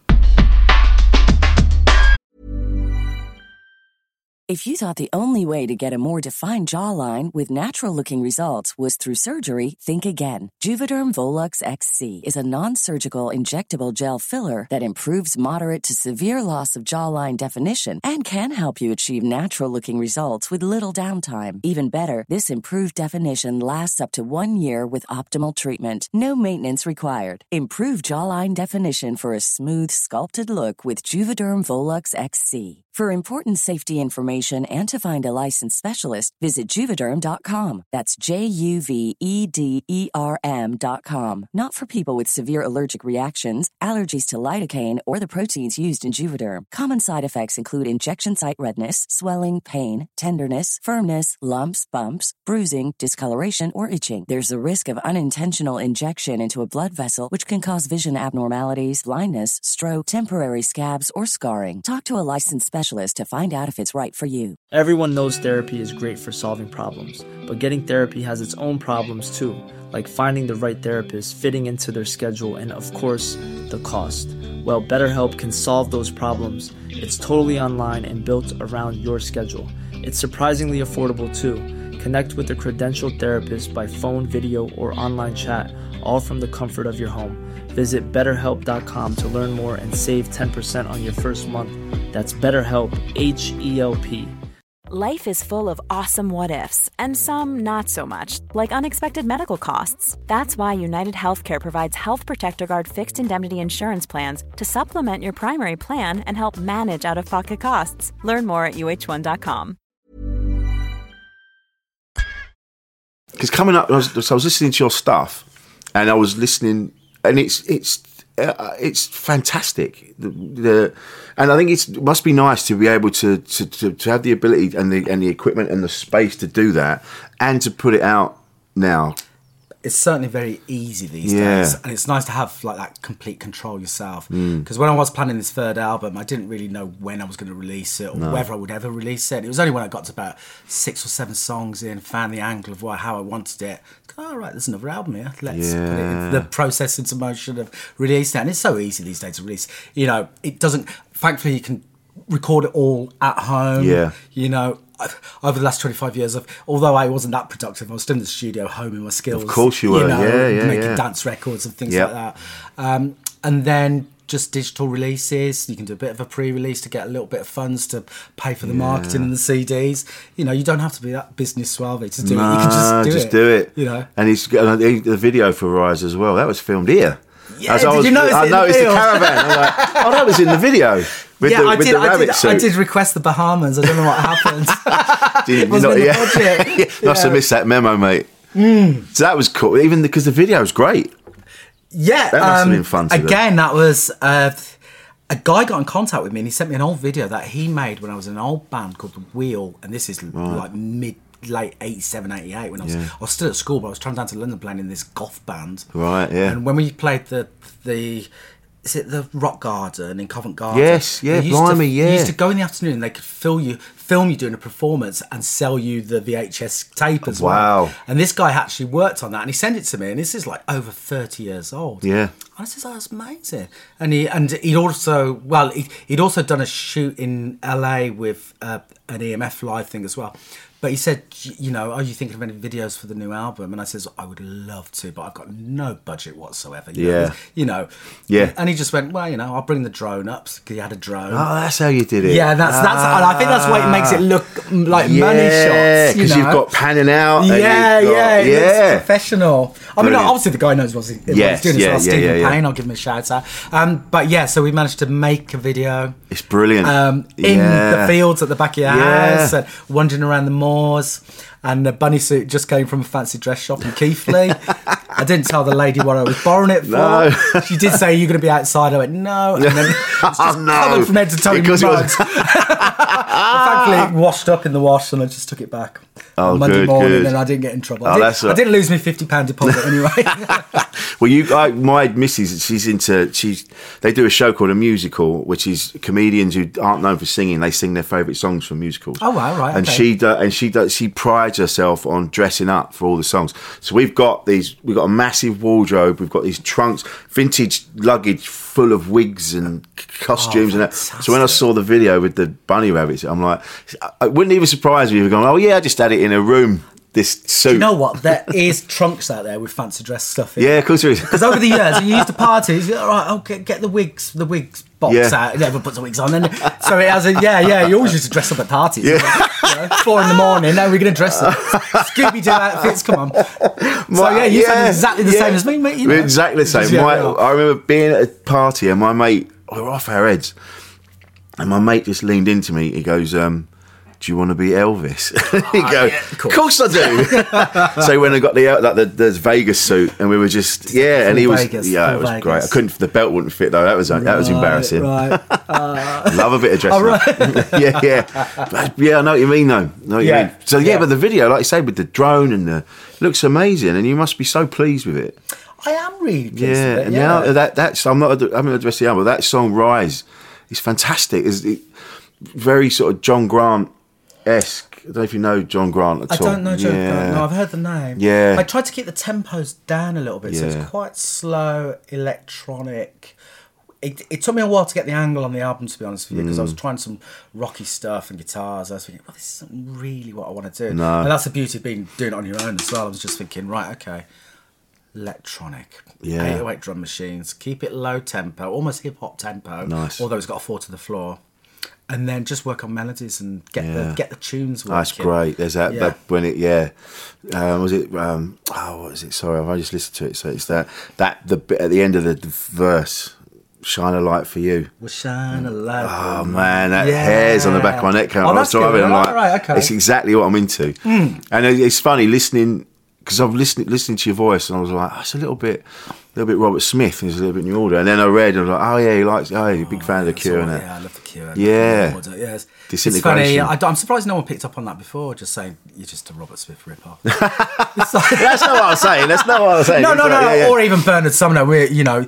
Speaker 9: If you thought the only way to get a more defined jawline with natural-looking results was through surgery, think again. Juvederm Volux X C is a non-surgical injectable gel filler that improves moderate to severe loss of jawline definition and can help you achieve natural-looking results with little downtime. Even better, this improved definition lasts up to one year with optimal treatment. No maintenance required. Improve jawline definition for a smooth, sculpted look with Juvederm Volux X C. For important safety information and to find a licensed specialist, visit Juvederm dot com. That's J U V E D E R M dot com. Not for people with severe allergic reactions, allergies to lidocaine, or the proteins used in Juvederm. Common side effects include injection site redness, swelling, pain, tenderness, firmness, lumps, bumps, bruising, discoloration, or itching. There's a risk of unintentional injection into a blood vessel, which can cause vision abnormalities, blindness, stroke, temporary scabs, or scarring. Talk to a licensed specialist to find out if it's right for you.
Speaker 10: Everyone knows therapy is great for solving problems, but getting therapy has its own problems too, like finding the right therapist, fitting into their schedule, and of course, the cost. Well, BetterHelp can solve those problems. It's totally online and built around your schedule. It's surprisingly affordable too. Connect with a credentialed therapist by phone, video, or online chat, all from the comfort of your home. Visit better help dot com to learn more and save ten percent on your first month. That's BetterHelp, H E L P.
Speaker 11: Life is full of awesome what-ifs, and some not so much, like unexpected medical costs. That's why United Healthcare provides Health Protector Guard fixed indemnity insurance plans to supplement your primary plan and help manage out-of-pocket costs. Learn more at U H one dot com.
Speaker 5: Because coming up, I was, so I was listening to your stuff, and I was listening, and it's it's uh, it's fantastic. The, the and I think it's, it must be nice to be able to, to, to, to have the ability and the and the equipment and the space to do that, and to put it out now.
Speaker 7: It's certainly very easy these
Speaker 5: yeah.
Speaker 7: days, and it's nice to have like that complete control yourself. Because
Speaker 5: mm.
Speaker 7: when I was planning this third album, I didn't really know when I was going to release it or
Speaker 5: no.
Speaker 7: whether I would ever release it. It was only when I got to about six or seven songs in, found the angle of what, how I wanted it. Oh, right, there's another album here. Let's
Speaker 5: yeah.
Speaker 7: put it in the process into motion of releasing it. And it's so easy these days to release. You know, it doesn't. Thankfully, you can record it all at home.
Speaker 5: Yeah.
Speaker 7: You know. Over the last twenty-five years, of although I wasn't that productive, I was still in the studio honing my skills.
Speaker 5: Of course you were,
Speaker 7: you know,
Speaker 5: yeah, yeah,
Speaker 7: making
Speaker 5: yeah.
Speaker 7: dance records and things
Speaker 5: yep.
Speaker 7: like that. Um, and then just digital releases. You can do a bit of a pre-release to get a little bit of funds to pay for the yeah. marketing and the C Ds. You know, you don't have to be that business suave to do
Speaker 5: nah,
Speaker 7: it. You can just do
Speaker 5: just
Speaker 7: it.
Speaker 5: do it.
Speaker 7: You know,
Speaker 5: and it's got the video for Rise as well. That was filmed here.
Speaker 7: Yeah,
Speaker 5: As
Speaker 7: did
Speaker 5: I was,
Speaker 7: you notice
Speaker 5: I
Speaker 7: it
Speaker 5: noticed
Speaker 7: in
Speaker 5: the,
Speaker 7: the
Speaker 5: caravan. I'm like, oh, that was in the video. With
Speaker 7: yeah,
Speaker 5: the,
Speaker 7: I,
Speaker 5: with
Speaker 7: did,
Speaker 5: the
Speaker 7: I,
Speaker 5: rabbit
Speaker 7: did,
Speaker 5: suit.
Speaker 7: I did request the Bahamas. I don't know what happened.
Speaker 5: Did,
Speaker 7: it wasn't
Speaker 5: not,
Speaker 7: in the
Speaker 5: yeah.
Speaker 7: budget.
Speaker 5: yeah. Must have missed that memo, mate.
Speaker 7: Mm.
Speaker 5: So that was cool, even because the video was great.
Speaker 7: Yeah.
Speaker 5: That must
Speaker 7: um,
Speaker 5: have been fun to
Speaker 7: Again,
Speaker 5: do.
Speaker 7: that was... Uh, a guy got in contact with me and he sent me an old video that he made when I was in an old band called The Wheel. And this is right. like mid... late eighty-seven, eighty-eight when I was
Speaker 5: yeah.
Speaker 7: I was still at school, but I was travelling down to London playing in this goth band.
Speaker 5: Right, yeah.
Speaker 7: And when we played the the is it the Rock Garden in Covent Garden?
Speaker 5: Yes, yeah, blimey,
Speaker 7: to,
Speaker 5: yeah.
Speaker 7: You used to go in the afternoon and they could film you film you doing a performance and sell you the V H S tape as
Speaker 5: wow.
Speaker 7: well. And this guy actually worked on that and he sent it to me and this is like over thirty years old.
Speaker 5: Yeah.
Speaker 7: And I said, oh, that's amazing. And he and he'd also well he, he'd also done a shoot in L A with uh, an E M F live thing as well. But he said, you know, are you thinking of any videos for the new album? And I says, I would love to, but I've got no budget whatsoever. You
Speaker 5: yeah.
Speaker 7: know? You know.
Speaker 5: Yeah.
Speaker 7: And he just went, well, you know, I'll bring the drone up because he had a drone.
Speaker 5: Oh, that's how you did it.
Speaker 7: Yeah, that's
Speaker 5: ah.
Speaker 7: that's. And I think that's why it makes it look like
Speaker 5: yeah,
Speaker 7: money shots.
Speaker 5: because
Speaker 7: you
Speaker 5: you've got panning out.
Speaker 7: Yeah,
Speaker 5: and
Speaker 7: yeah,
Speaker 5: you've got,
Speaker 7: it
Speaker 5: yeah.
Speaker 7: looks professional. I mean,
Speaker 5: Brilliant.
Speaker 7: obviously the guy knows what, he, what
Speaker 5: yes,
Speaker 7: he's doing.
Speaker 5: yeah,
Speaker 7: as
Speaker 5: yeah,
Speaker 7: well. Stephen
Speaker 5: yeah, yeah.
Speaker 7: Payne, I'll give him a shout out. Um, but yeah, so we managed to make a video.
Speaker 5: It's brilliant.
Speaker 7: Um, in
Speaker 5: yeah.
Speaker 7: the fields at the back of your
Speaker 5: yeah.
Speaker 7: house, and wandering around the moors. And the bunny suit just came from a fancy dress shop in Keighley. I didn't tell the lady what I was borrowing it for.
Speaker 5: No.
Speaker 7: She did say, you're going to be outside. I went, no. And then it's just
Speaker 5: oh, no.
Speaker 7: covered from head to toe in
Speaker 5: Because
Speaker 7: mugs. Thankfully, it washed up in the wash and I just took it back.
Speaker 5: Oh,
Speaker 7: on Monday
Speaker 5: good,
Speaker 7: morning
Speaker 5: good.
Speaker 7: and I didn't get in trouble.
Speaker 5: Oh,
Speaker 7: I, did,
Speaker 5: that's a-
Speaker 7: I didn't lose my fifty pound deposit anyway.
Speaker 5: Well, you, I, my missus, she's into. She's. They do a show called A Musical, which is comedians who aren't known for singing. They sing their favourite songs from musicals.
Speaker 7: Oh wow, right.
Speaker 5: And
Speaker 7: okay.
Speaker 5: she do, and she does. She prides herself on dressing up for all the songs. So we've got these. We've got a massive wardrobe. We've got these trunks, vintage luggage full of wigs and costumes
Speaker 7: oh,
Speaker 5: and that. So when I saw the video with the bunny rabbits, I'm like, it wouldn't even surprise me if you're going, oh yeah, I just had it in a room. This suit.
Speaker 7: Do you know what? There is trunks out there with fancy dress stuff in.
Speaker 5: Yeah, of course there is.
Speaker 7: Because over the years, you used to parties. All right, I'll get, get the wigs, the wigs box
Speaker 5: Yeah.
Speaker 7: out. And everyone puts the wigs on. And so it has a yeah, yeah. You always used to dress up at parties.
Speaker 5: Yeah.
Speaker 7: You know, four in the morning. Now we're going to dress up. Scooby Doo outfits. Come on. So
Speaker 5: My-
Speaker 7: yeah, you
Speaker 5: yeah,
Speaker 7: sound exactly the
Speaker 5: yeah.
Speaker 7: same as me, mate. You know.
Speaker 5: We're exactly the same.
Speaker 7: Yeah,
Speaker 5: My,
Speaker 7: we are.
Speaker 5: I remember being at a party and my mate, we were off our heads, and my mate just leaned into me. He goes, um, do you want to be Elvis? he
Speaker 7: Oh,
Speaker 5: goes,
Speaker 7: yeah,
Speaker 5: of course I do. So when I got the like the, the Vegas suit, and we were just yeah,
Speaker 7: Full
Speaker 5: and he was
Speaker 7: Vegas,
Speaker 5: yeah,
Speaker 7: full
Speaker 5: it was
Speaker 7: Vegas.
Speaker 5: great. I couldn't, the belt wouldn't fit though. That was that was
Speaker 7: Right,
Speaker 5: embarrassing.
Speaker 7: Right. Uh,
Speaker 5: Love a bit of dressing
Speaker 7: Oh, right.
Speaker 5: up. yeah, yeah, But, yeah. I know what you mean though. I know what
Speaker 7: Yeah,
Speaker 5: you mean. So yeah,
Speaker 7: yeah.
Speaker 5: but the video, like you say, with the drone and the it looks amazing, and you must be so pleased with it.
Speaker 7: I am really pleased
Speaker 5: Yeah,
Speaker 7: with it.
Speaker 5: and
Speaker 7: Yeah.
Speaker 5: now that that's I'm not I haven't addressed the album, but that song "Rise" is fantastic. Is it very sort of John Grant esque? I don't know if you know John Grant at
Speaker 7: I
Speaker 5: all.
Speaker 7: don't know Joe
Speaker 5: yeah.
Speaker 7: Grant. No, I've heard the name.
Speaker 5: Yeah.
Speaker 7: I tried to keep the tempos down a little bit, so
Speaker 5: Yeah.
Speaker 7: it's quite slow, electronic. it, it took me a while to get the angle on the album, to be honest with you, because
Speaker 5: Mm.
Speaker 7: I was trying some rocky stuff and guitars. I was thinking, well, this isn't really what I want to do.
Speaker 5: No.
Speaker 7: And that's the beauty of being doing it on your own as well. I was just thinking, right, okay, electronic,
Speaker 5: Yeah.
Speaker 7: eight oh eight drum machines, keep it low tempo, almost hip hop tempo,
Speaker 5: Nice.
Speaker 7: although it's got a four to the floor. And then just work on melodies and get
Speaker 5: Yeah.
Speaker 7: the get the tunes working.
Speaker 5: That's great. There's that,
Speaker 7: Yeah.
Speaker 5: that when it, yeah. Um, was it? Um, oh, what is it? Sorry, I've just listened to it. So it's that that the bit at the end of the verse, "Shine a light for you."
Speaker 7: We'll shine a light.
Speaker 5: Oh
Speaker 7: for
Speaker 5: man, that
Speaker 7: Yeah.
Speaker 5: hairs on the back of my neck.
Speaker 7: Oh,
Speaker 5: I was
Speaker 7: that's good.
Speaker 5: driving. I'm
Speaker 7: Right,
Speaker 5: like,
Speaker 7: right, okay.
Speaker 5: it's exactly what I'm into.
Speaker 7: Mm.
Speaker 5: And it- it's funny listening because I've listened listening to your voice, and I was like, oh, it's a little bit. A little bit Robert Smith, and it's a little bit New Order, and then I read, and I was like, oh yeah, he likes, oh, he's a big fan of the Cure, and that.
Speaker 7: Yeah, I love the Cure.
Speaker 5: Yeah.
Speaker 7: Order, yes. It's
Speaker 5: Disintegration.
Speaker 7: funny. I, I'm surprised no one picked up on that before. Just saying, you're just a Robert Smith rip-off.
Speaker 5: That's not what I was saying. That's not what I was saying.
Speaker 7: No, no, no,
Speaker 5: Yeah, yeah.
Speaker 7: or even Bernard Sumner. We, you know,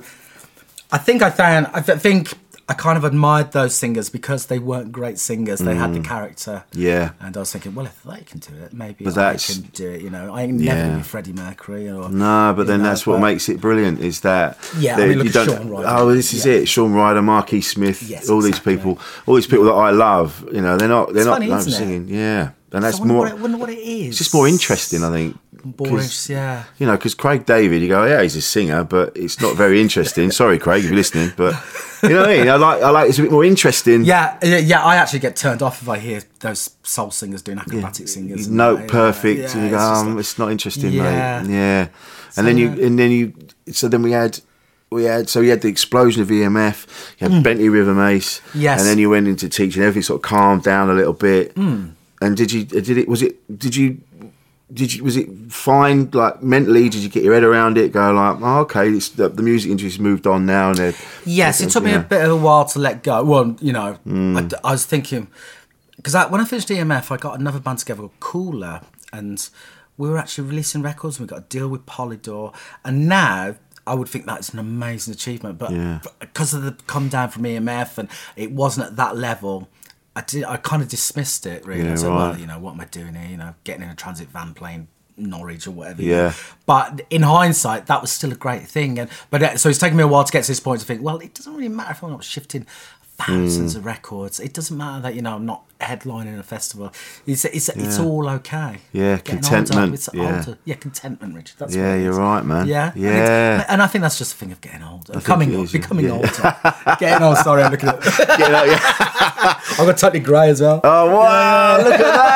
Speaker 7: I think I found. I th- think I kind of admired those singers because they weren't great singers. They had the
Speaker 5: Mm.
Speaker 7: character.
Speaker 5: Yeah.
Speaker 7: And I was thinking, well, if they can do it, maybe
Speaker 5: But
Speaker 7: I
Speaker 5: that's-
Speaker 7: can do it. You know, I ain't never
Speaker 5: Yeah.
Speaker 7: gonna be Freddie Mercury or.
Speaker 5: No, but
Speaker 7: you
Speaker 5: then
Speaker 7: know,
Speaker 5: that's what
Speaker 7: but-
Speaker 5: makes it brilliant. Is that
Speaker 7: Yeah, I
Speaker 5: that
Speaker 7: mean, look
Speaker 5: you
Speaker 7: at
Speaker 5: don't-
Speaker 7: Shaun Ryder.
Speaker 5: Oh, this is
Speaker 7: Yeah.
Speaker 5: it. Sean Ryder, Marquis Smith,
Speaker 7: Yes,
Speaker 5: all
Speaker 7: exactly.
Speaker 5: these people, all these people that I love. You know, they're not. They're
Speaker 7: It's
Speaker 5: not
Speaker 7: funny,
Speaker 5: like
Speaker 7: isn't it?
Speaker 5: singing. Yeah, and that's
Speaker 7: I wonder
Speaker 5: more.
Speaker 7: What it, wonder what it is.
Speaker 5: It's just more interesting, I think.
Speaker 7: Boring,
Speaker 5: 'Cause,
Speaker 7: yeah.
Speaker 5: You know, because Craig David, you go, yeah, he's a singer, but it's not very interesting. Sorry, Craig, if you're listening, but you know what I mean. I like, I like. It's a bit more interesting.
Speaker 7: Yeah, yeah, yeah. I actually get turned off if I hear those soul singers doing acrobatic singers. and
Speaker 5: Note
Speaker 7: that,
Speaker 5: perfect,
Speaker 7: yeah,
Speaker 5: and you go,
Speaker 7: it's just
Speaker 5: um,
Speaker 7: like-
Speaker 5: it's not interesting,
Speaker 7: Yeah.
Speaker 5: mate. Yeah,
Speaker 7: So,
Speaker 5: and then you,
Speaker 7: yeah.
Speaker 5: and then you. So then we had, we had. So we had the explosion of E M F. You had
Speaker 7: Mm.
Speaker 5: Bentley Rhythm Ace.
Speaker 7: Yes.
Speaker 5: And then you went into teaching. Everything sort of calmed down a little bit.
Speaker 7: Mm.
Speaker 5: And did you? Did it? Was it? Did you? Did you? Was it fine? Like mentally, did you get your head around it? Go like, oh, okay, it's, the, the music industry's moved on now. And they're-
Speaker 7: Yes, it took me
Speaker 5: yeah.
Speaker 7: a bit of a while to let go. Well, you know,
Speaker 5: Mm.
Speaker 7: I, I was thinking because when I finished E M F, I got another band together called Cooler, and we were actually releasing records. And we got a deal with Polydor, and now I would think that's an amazing achievement. But
Speaker 5: Yeah.
Speaker 7: because of the come down from E M F, and it wasn't at that level. I did. I kind of dismissed it. Really,
Speaker 5: Yeah,
Speaker 7: I said,
Speaker 5: right.
Speaker 7: "Well, you know, what am I doing here? You know, getting in a transit van, playing Norwich or whatever."
Speaker 5: Yeah.
Speaker 7: But in hindsight, that was still a great thing. And but uh, so it's taken me a while to get to this point to think, well, it doesn't really matter if I'm not shifting thousands
Speaker 5: Mm.
Speaker 7: of records. It doesn't matter that, you know, I'm not headlining a festival. It's it's it's
Speaker 5: Yeah.
Speaker 7: all okay.
Speaker 5: Yeah,
Speaker 7: Getting
Speaker 5: contentment,
Speaker 7: Older, it's
Speaker 5: yeah.
Speaker 7: older. Yeah, contentment, Richard. That's
Speaker 5: Yeah,
Speaker 7: what it
Speaker 5: you're
Speaker 7: is.
Speaker 5: right, man.
Speaker 7: Yeah,
Speaker 5: Yeah.
Speaker 7: And, it's- and I think that's just a thing of getting older,
Speaker 5: think
Speaker 7: becoming
Speaker 5: it
Speaker 7: old,
Speaker 5: is, yeah.
Speaker 7: becoming
Speaker 5: Yeah.
Speaker 7: older, getting old. Sorry, I'm looking at.
Speaker 5: You know, yeah.
Speaker 7: I've got totally grey as well.
Speaker 5: Oh wow! Look at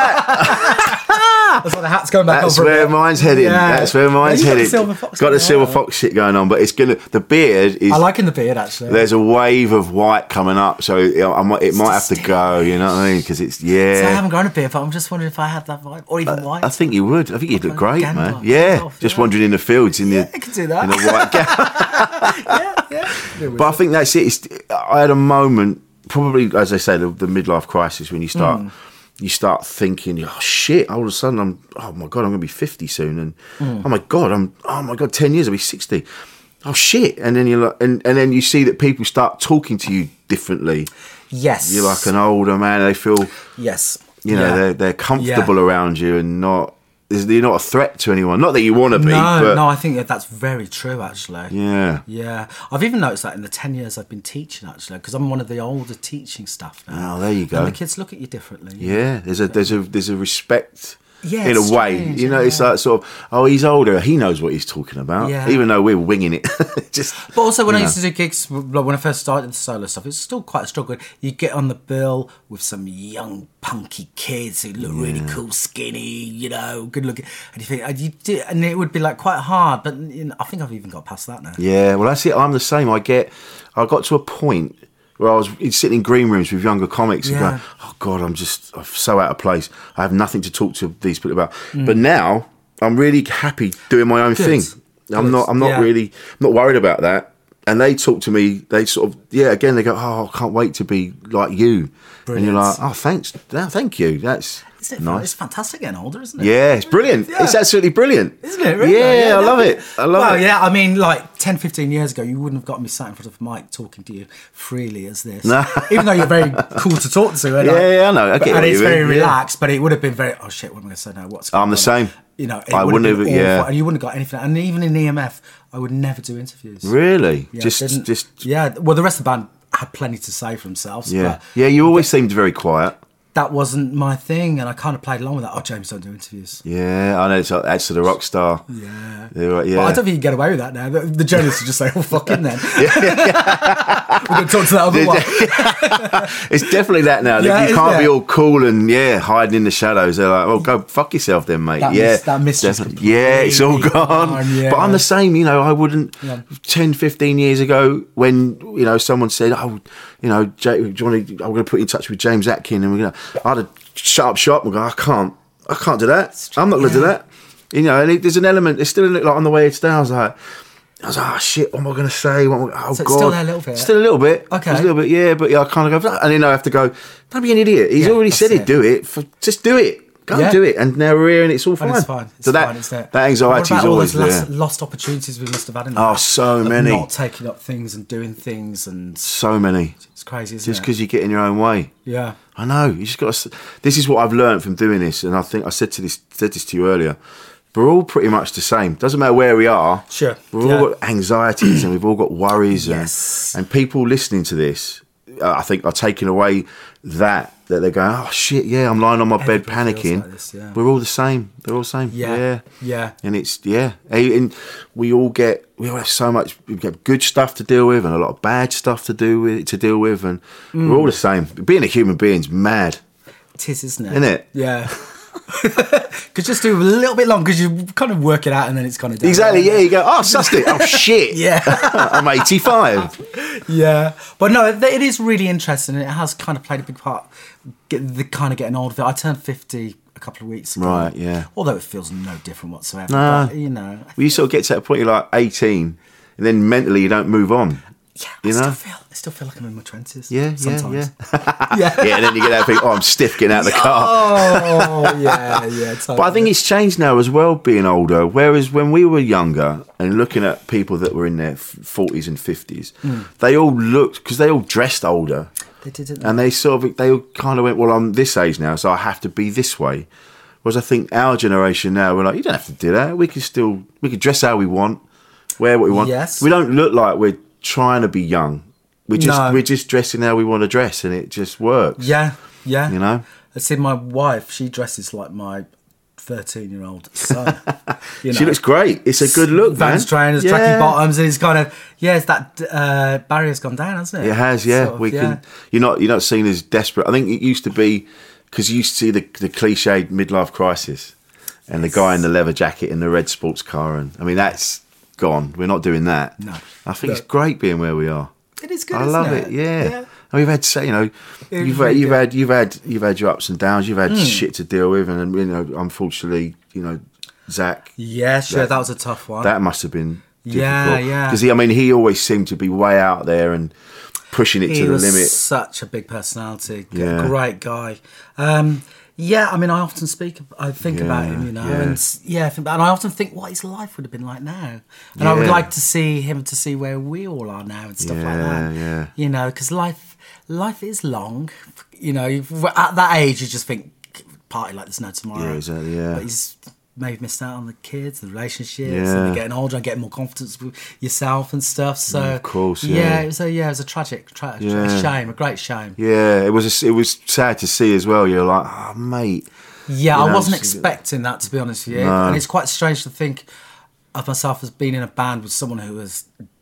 Speaker 5: that.
Speaker 7: That's why the hat's going back on.
Speaker 5: That's
Speaker 7: for a
Speaker 5: where
Speaker 7: bit.
Speaker 5: mine's heading.
Speaker 7: Yeah.
Speaker 5: That's where mine's
Speaker 7: Yeah, you got the
Speaker 5: heading.
Speaker 7: silver fox
Speaker 5: got the
Speaker 7: going
Speaker 5: silver
Speaker 7: on.
Speaker 5: fox shit going on, but it's gonna. The beard is.
Speaker 7: I liking the beard actually.
Speaker 5: There's a wave of white coming up, so it, I might, it might have to go. You know what I mean? Because it's yeah.
Speaker 7: So I haven't grown a beard, but I'm just wondering if I had that vibe, or even white.
Speaker 5: I think you would. I think you'd look great,
Speaker 7: Gandalf,
Speaker 5: man. Yeah,
Speaker 7: Gandalf,
Speaker 5: just
Speaker 7: yeah.
Speaker 5: wandering in the fields in
Speaker 7: Yeah,
Speaker 5: the
Speaker 7: I could do that.
Speaker 5: in a white gown.
Speaker 7: yeah, yeah.
Speaker 5: But I think that's it. It's, I had a moment, probably as I say, the, the midlife crisis when you start,
Speaker 7: Mm.
Speaker 5: you start thinking, oh shit! All of a sudden, I'm, oh my god, I'm going to be fifty soon, and
Speaker 7: Mm.
Speaker 5: oh my god, I'm, oh my god, ten years, I'll be sixty. Oh shit! And then you're like, and, and then you see that people start talking to you differently.
Speaker 7: Yes,
Speaker 5: You're like an older man. They feel,
Speaker 7: yes,
Speaker 5: you know,
Speaker 7: Yeah.
Speaker 5: they're they're comfortable
Speaker 7: Yeah.
Speaker 5: around you and not. You're not a threat to anyone. Not that you want to be.
Speaker 7: No,
Speaker 5: but
Speaker 7: no, I think that that's very true, actually.
Speaker 5: Yeah.
Speaker 7: Yeah. I've even noticed that in the ten years I've been teaching, actually, because I'm one of the older teaching staff now.
Speaker 5: Oh, there you go.
Speaker 7: And the kids look at you differently.
Speaker 5: Yeah, there's a there's a there's a respect.
Speaker 7: Yeah,
Speaker 5: in a
Speaker 7: it's
Speaker 5: way,
Speaker 7: strange,
Speaker 5: you know,
Speaker 7: yeah.
Speaker 5: it's like sort of, oh, he's older, he knows what he's talking about,
Speaker 7: Yeah.
Speaker 5: even though we're winging it. Just,
Speaker 7: But also, when
Speaker 5: you
Speaker 7: I
Speaker 5: know.
Speaker 7: used to do gigs, like when I first started the solo stuff, it was still quite a struggle. You get on the bill with some young, punky kids who look really cool, skinny, you know, good looking, and you think, and you do, and it would be like quite hard. But you know, I think I've even got past that now.
Speaker 5: Yeah, well, that's it. I'm the same. I get, I got to a point where I was sitting in green rooms with younger comics and
Speaker 7: Yeah.
Speaker 5: going, oh God, I'm just I'm so out of place. I have nothing to talk to these people about.
Speaker 7: Mm.
Speaker 5: But now I'm really happy doing my own
Speaker 7: Good.
Speaker 5: thing. I'm
Speaker 7: Good.
Speaker 5: not. I'm not
Speaker 7: Yeah.
Speaker 5: really. I'm not worried about that. And they talk to me. They sort of, yeah. Again, they go, oh, I can't wait to be like you. And you're like,
Speaker 7: Brilliant.
Speaker 5: oh, thanks. No, thank you. That's
Speaker 7: Isn't it?
Speaker 5: Nice.
Speaker 7: It's fantastic getting older, isn't it?
Speaker 5: Yeah, it's brilliant.
Speaker 7: Yeah.
Speaker 5: It's absolutely brilliant.
Speaker 7: Isn't it? Really?
Speaker 5: Yeah,
Speaker 7: Yeah,
Speaker 5: I love
Speaker 7: no,
Speaker 5: it. I love
Speaker 7: well,
Speaker 5: it.
Speaker 7: yeah, I mean, like ten, fifteen years ago, you wouldn't have got me sat in front of a mic talking to you freely as this.
Speaker 5: No.
Speaker 7: Even though you're very cool to talk to. And
Speaker 5: Yeah,
Speaker 7: like,
Speaker 5: yeah, I know. I
Speaker 7: but-
Speaker 5: get
Speaker 7: and
Speaker 5: what
Speaker 7: it's
Speaker 5: you
Speaker 7: very
Speaker 5: mean, yeah.
Speaker 7: relaxed, but it would have been very, oh shit, what am I going to say now? What's going
Speaker 5: I'm the
Speaker 7: on?
Speaker 5: same.
Speaker 7: You know, it
Speaker 5: I
Speaker 7: would
Speaker 5: wouldn't
Speaker 7: have
Speaker 5: have,
Speaker 7: been
Speaker 5: yeah.
Speaker 7: awful, and you wouldn't have got anything. And even in E M F, I would never do interviews.
Speaker 5: Really?
Speaker 7: Yeah,
Speaker 5: just,
Speaker 7: didn't-
Speaker 5: just,
Speaker 7: yeah. Well, the rest of the band had plenty to say for themselves.
Speaker 5: yeah.
Speaker 7: But
Speaker 5: Yeah, you always seemed very quiet.
Speaker 7: that wasn't my thing, and I kind of played along with that. Oh, James don't do interviews.
Speaker 5: Yeah, I know. It's like, that's the rock star.
Speaker 7: Yeah.
Speaker 5: They're right, yeah.
Speaker 7: But I don't think you can get away with that now. The, the journalists would just say, oh, fuck him then. We're going to talk to that other one.
Speaker 5: It's definitely that now.
Speaker 7: Yeah,
Speaker 5: you
Speaker 7: isn't
Speaker 5: can't be
Speaker 7: it?
Speaker 5: all cool and yeah, hiding in the shadows. They're like, "Well, go fuck yourself, then, mate."
Speaker 7: That
Speaker 5: yeah,
Speaker 7: mis- that mystery's
Speaker 5: definitely. Yeah, it's all
Speaker 7: completely
Speaker 5: gone.
Speaker 7: gone, yeah.
Speaker 5: But I'm the same. You know, I wouldn't.
Speaker 7: Yeah.
Speaker 5: ten, fifteen years ago, when you know someone said, "Oh, you know, Jay, do you want to, I'm going to put you in touch with James Atkin," and we're going to, I'd have shut up shop and go, "I can't, I can't do that. I'm not going to do that." You know, and it, there's an element. It's still like on the way today. I was like. I was like, oh shit, what am I going to say? What am I, oh,
Speaker 7: So
Speaker 5: God.
Speaker 7: it's still there a little bit?
Speaker 5: Still a little bit.
Speaker 7: Okay.
Speaker 5: Just a little bit, yeah, but yeah, I kind of go, and then I have to go, don't be an idiot. He's
Speaker 7: Yeah,
Speaker 5: already
Speaker 7: that's
Speaker 5: said he'd
Speaker 7: it.
Speaker 5: do it. For, just do it. Go
Speaker 7: Yeah.
Speaker 5: and do it. And now we're here and it's all fine.
Speaker 7: And it's fine. It's
Speaker 5: so that,
Speaker 7: fine. It's there.
Speaker 5: that anxiety
Speaker 7: What
Speaker 5: is
Speaker 7: about all
Speaker 5: always
Speaker 7: those
Speaker 5: there.
Speaker 7: lost, lost opportunities we must have had in
Speaker 5: Oh,
Speaker 7: life?
Speaker 5: so
Speaker 7: Of
Speaker 5: many.
Speaker 7: Not taking up things and doing things, and
Speaker 5: So many.
Speaker 7: it's crazy, isn't
Speaker 5: Just
Speaker 7: it?
Speaker 5: because you get in your own way.
Speaker 7: Yeah.
Speaker 5: I know. You just got to. This is what I've learned from doing this, and I think I said to this said this to you earlier. We're all pretty much the same. Doesn't matter where we are.
Speaker 7: Sure.
Speaker 5: We've
Speaker 7: Yeah.
Speaker 5: all got anxieties and we've all got worries.
Speaker 7: Yes.
Speaker 5: And, and people listening to this, uh, I think, are taking away that, that they're going, oh, shit, yeah, I'm lying on my bed
Speaker 7: Everybody feels
Speaker 5: panicking.
Speaker 7: like this, yeah.
Speaker 5: We're all the same. They're all the same.
Speaker 7: Yeah.
Speaker 5: Yeah.
Speaker 7: Yeah.
Speaker 5: And it's, yeah. And we all get, we all have so much, we get good stuff to deal with and a lot of bad stuff to do with, to deal with. And
Speaker 7: Mm.
Speaker 5: we're all the same. Being a human being's mad.
Speaker 7: It is, isn't it?
Speaker 5: Isn't it?
Speaker 7: Yeah. Because just do a little bit long, because you kind of work it out and then it's kind of down.
Speaker 5: Exactly, yeah. You go, oh, sussed it. Oh, shit.
Speaker 7: Yeah.
Speaker 5: I'm eighty-five.
Speaker 7: Yeah. But no, it it is really interesting, and it has kind of played a big part, get, the kind of getting older of it. I turned fifty a couple of weeks ago.
Speaker 5: Right, yeah.
Speaker 7: Although it feels no different whatsoever.
Speaker 5: No.
Speaker 7: But, you know.
Speaker 5: Well, you sort of get to that point, you're like eighteen, and then mentally you don't move on.
Speaker 7: Yeah,
Speaker 5: You
Speaker 7: I
Speaker 5: know?
Speaker 7: still feel I still feel like I'm in my twenties.
Speaker 5: Yeah, yeah,
Speaker 7: sometimes.
Speaker 5: yeah.
Speaker 7: yeah.
Speaker 5: Yeah, and then you get that thing, oh, I'm stiff getting out of the car.
Speaker 7: Oh, yeah, yeah. Totally.
Speaker 5: But I think it's changed now as well, being older. Whereas when we were younger and looking at people that were in their forties and fifties,
Speaker 7: Mm.
Speaker 5: they all looked, because they all dressed older.
Speaker 7: They didn't.
Speaker 5: And they sort of, they all kind of went, well, I'm this age now, so I have to be this way. Whereas I think our generation now, we're like, you don't have to do that. We can still, we can dress how we want, wear what we want.
Speaker 7: Yes.
Speaker 5: We don't look like we're trying to be young. We just,
Speaker 7: No.
Speaker 5: we're just dressing how we want to dress, and it just works.
Speaker 7: Yeah, yeah.
Speaker 5: You know?
Speaker 7: I see my wife, she dresses like my thirteen-year-old son. You
Speaker 5: She
Speaker 7: know.
Speaker 5: looks great. It's a good look,
Speaker 7: Vans
Speaker 5: man.
Speaker 7: trainers,
Speaker 5: Yeah.
Speaker 7: tracky bottoms, and it's kind of, yeah, it's that uh, barrier's gone down, hasn't it?
Speaker 5: It has, yeah.
Speaker 7: Sort of,
Speaker 5: we
Speaker 7: yeah.
Speaker 5: can. You're not. You're not seen as desperate. I think it used to be because you used to see the the cliched midlife crisis, and the guy in the leather jacket in the red sports car, and I mean that's gone. We're not doing that.
Speaker 7: No.
Speaker 5: I think
Speaker 7: Look.
Speaker 5: it's great being where we are.
Speaker 7: It is good,
Speaker 5: I
Speaker 7: isn't
Speaker 5: love
Speaker 7: it?
Speaker 5: it. Yeah.
Speaker 7: Yeah.
Speaker 5: And we've had, so, you know,
Speaker 7: It
Speaker 5: you've
Speaker 7: really
Speaker 5: had, you've
Speaker 7: good.
Speaker 5: had, you've had, you've had your ups and downs. You've had
Speaker 7: Mm.
Speaker 5: shit to deal with, and you know, unfortunately, you know, Zach.
Speaker 7: Yeah, sure,
Speaker 5: that-
Speaker 7: that was a tough one.
Speaker 5: That must have been difficult.
Speaker 7: Yeah, yeah.
Speaker 5: Because he, I mean, he always seemed to be way out there and pushing it
Speaker 7: he
Speaker 5: to the
Speaker 7: was
Speaker 5: limit.
Speaker 7: such a big personality. G-
Speaker 5: Yeah.
Speaker 7: Great guy. Um, yeah, I mean, I often speak, I think about
Speaker 5: Yeah,
Speaker 7: him, you know,
Speaker 5: yeah.
Speaker 7: and s- yeah, I think- and I often think what his life would have been like now. And I would
Speaker 5: Yeah.
Speaker 7: like to see him to see where we all are now and stuff like
Speaker 5: Yeah,
Speaker 7: that.
Speaker 5: yeah.
Speaker 7: You know, because life, life is long. You know, you've- at that age, you just think party like there's no tomorrow.
Speaker 5: Yeah, exactly, yeah.
Speaker 7: But he's maybe missed out on the kids, the relationships,
Speaker 5: Yeah.
Speaker 7: and you're getting older and getting more confidence with yourself and stuff. So,
Speaker 5: Yeah, of course, yeah.
Speaker 7: yeah, it was a yeah, it was a tragic, tra-
Speaker 5: Yeah.
Speaker 7: a shame, a great shame.
Speaker 5: Yeah, it was. A, it was sad to see as well. You're like, oh, mate.
Speaker 7: Yeah,
Speaker 5: You
Speaker 7: I
Speaker 5: know,
Speaker 7: wasn't
Speaker 5: it's-
Speaker 7: expecting that, to be honest with you.
Speaker 5: No.
Speaker 7: And it's quite strange to think of myself as being in a band with someone who has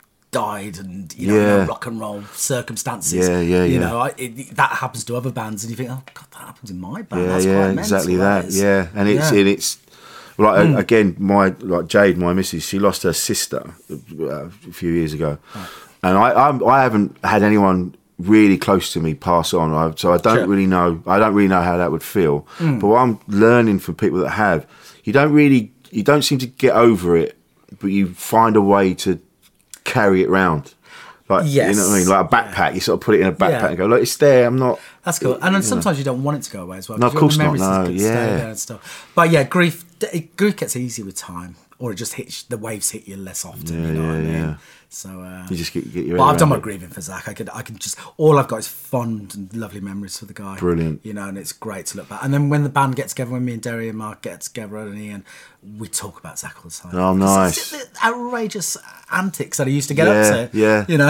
Speaker 7: died and, you know,
Speaker 5: Yeah.
Speaker 7: in rock and roll circumstances.
Speaker 5: Yeah, yeah,
Speaker 7: You
Speaker 5: yeah.
Speaker 7: know, I, it, that happens to other bands, and you think, oh, God, that happens in my band.
Speaker 5: Yeah,
Speaker 7: That's
Speaker 5: yeah,
Speaker 7: quite mental,
Speaker 5: exactly that.
Speaker 7: is.
Speaker 5: Yeah, and it's
Speaker 7: Yeah.
Speaker 5: and it's like
Speaker 7: Mm.
Speaker 5: again, my like Jade, my missus, she lost her sister uh, a few years ago, and I I'm, I haven't had anyone really close to me pass on, I, so I don't
Speaker 7: Sure.
Speaker 5: really know. I don't really know how that would feel.
Speaker 7: Mm.
Speaker 5: But what I'm learning from people that have, you don't really, you don't seem to get over it, but you find a way to carry it round. Like,
Speaker 7: yes.
Speaker 5: you know what I mean? Like a backpack. Yeah. You sort of put it in a backpack
Speaker 7: yeah.
Speaker 5: and go, look, it's there. I'm not.
Speaker 7: That's cool. And then sometimes know. you don't want it to go away as well.
Speaker 5: No, of course not. No,
Speaker 7: yeah.
Speaker 5: yeah.
Speaker 7: There and stuff. But yeah, grief. It, grief gets easy with time, or it just hits. The waves hit you less often.
Speaker 5: Yeah,
Speaker 7: you know
Speaker 5: yeah,
Speaker 7: what I mean?
Speaker 5: yeah.
Speaker 7: So uh,
Speaker 5: you just get, get your.
Speaker 7: Well, I've done my
Speaker 5: it.
Speaker 7: grieving for Zach. I could, I can just. All I've got is fond and lovely memories for the guy.
Speaker 5: Brilliant.
Speaker 7: You know, and it's great to look back. And then when the band gets together, when me and Derry and Mark get together and Ian, we talk about Zach all the time.
Speaker 5: Oh, nice.
Speaker 7: It's the outrageous antics that he used to get
Speaker 5: yeah,
Speaker 7: up to.
Speaker 5: Yeah.
Speaker 7: You know.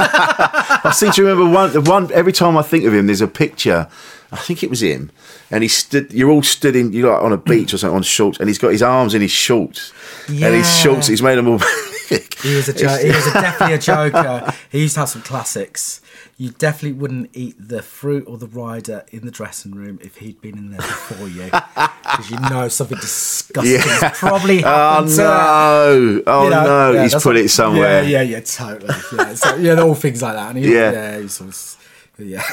Speaker 5: I seem to remember one. One every time I think of him, there's a picture. I think it was him, and he stood. You're all stood in. You're like on a beach or something on shorts, and he's got his arms in his shorts,
Speaker 7: yeah.
Speaker 5: and his shorts. He's made them all.
Speaker 7: He was a jo- he was a, definitely a joker. He used to have some classics. You definitely wouldn't eat the fruit or the rider in the dressing room if he'd been in there before you, because you know something disgusting
Speaker 5: Yeah.
Speaker 7: has probably happened.
Speaker 5: Oh
Speaker 7: to
Speaker 5: no!
Speaker 7: him.
Speaker 5: Oh
Speaker 7: You know,
Speaker 5: no!
Speaker 7: yeah,
Speaker 5: He's
Speaker 7: that's
Speaker 5: put
Speaker 7: what-
Speaker 5: it somewhere.
Speaker 7: Yeah, yeah, yeah, totally. Yeah, so, yeah, all things like that. And he,
Speaker 5: Yeah.
Speaker 7: yeah, he's sort of, yeah.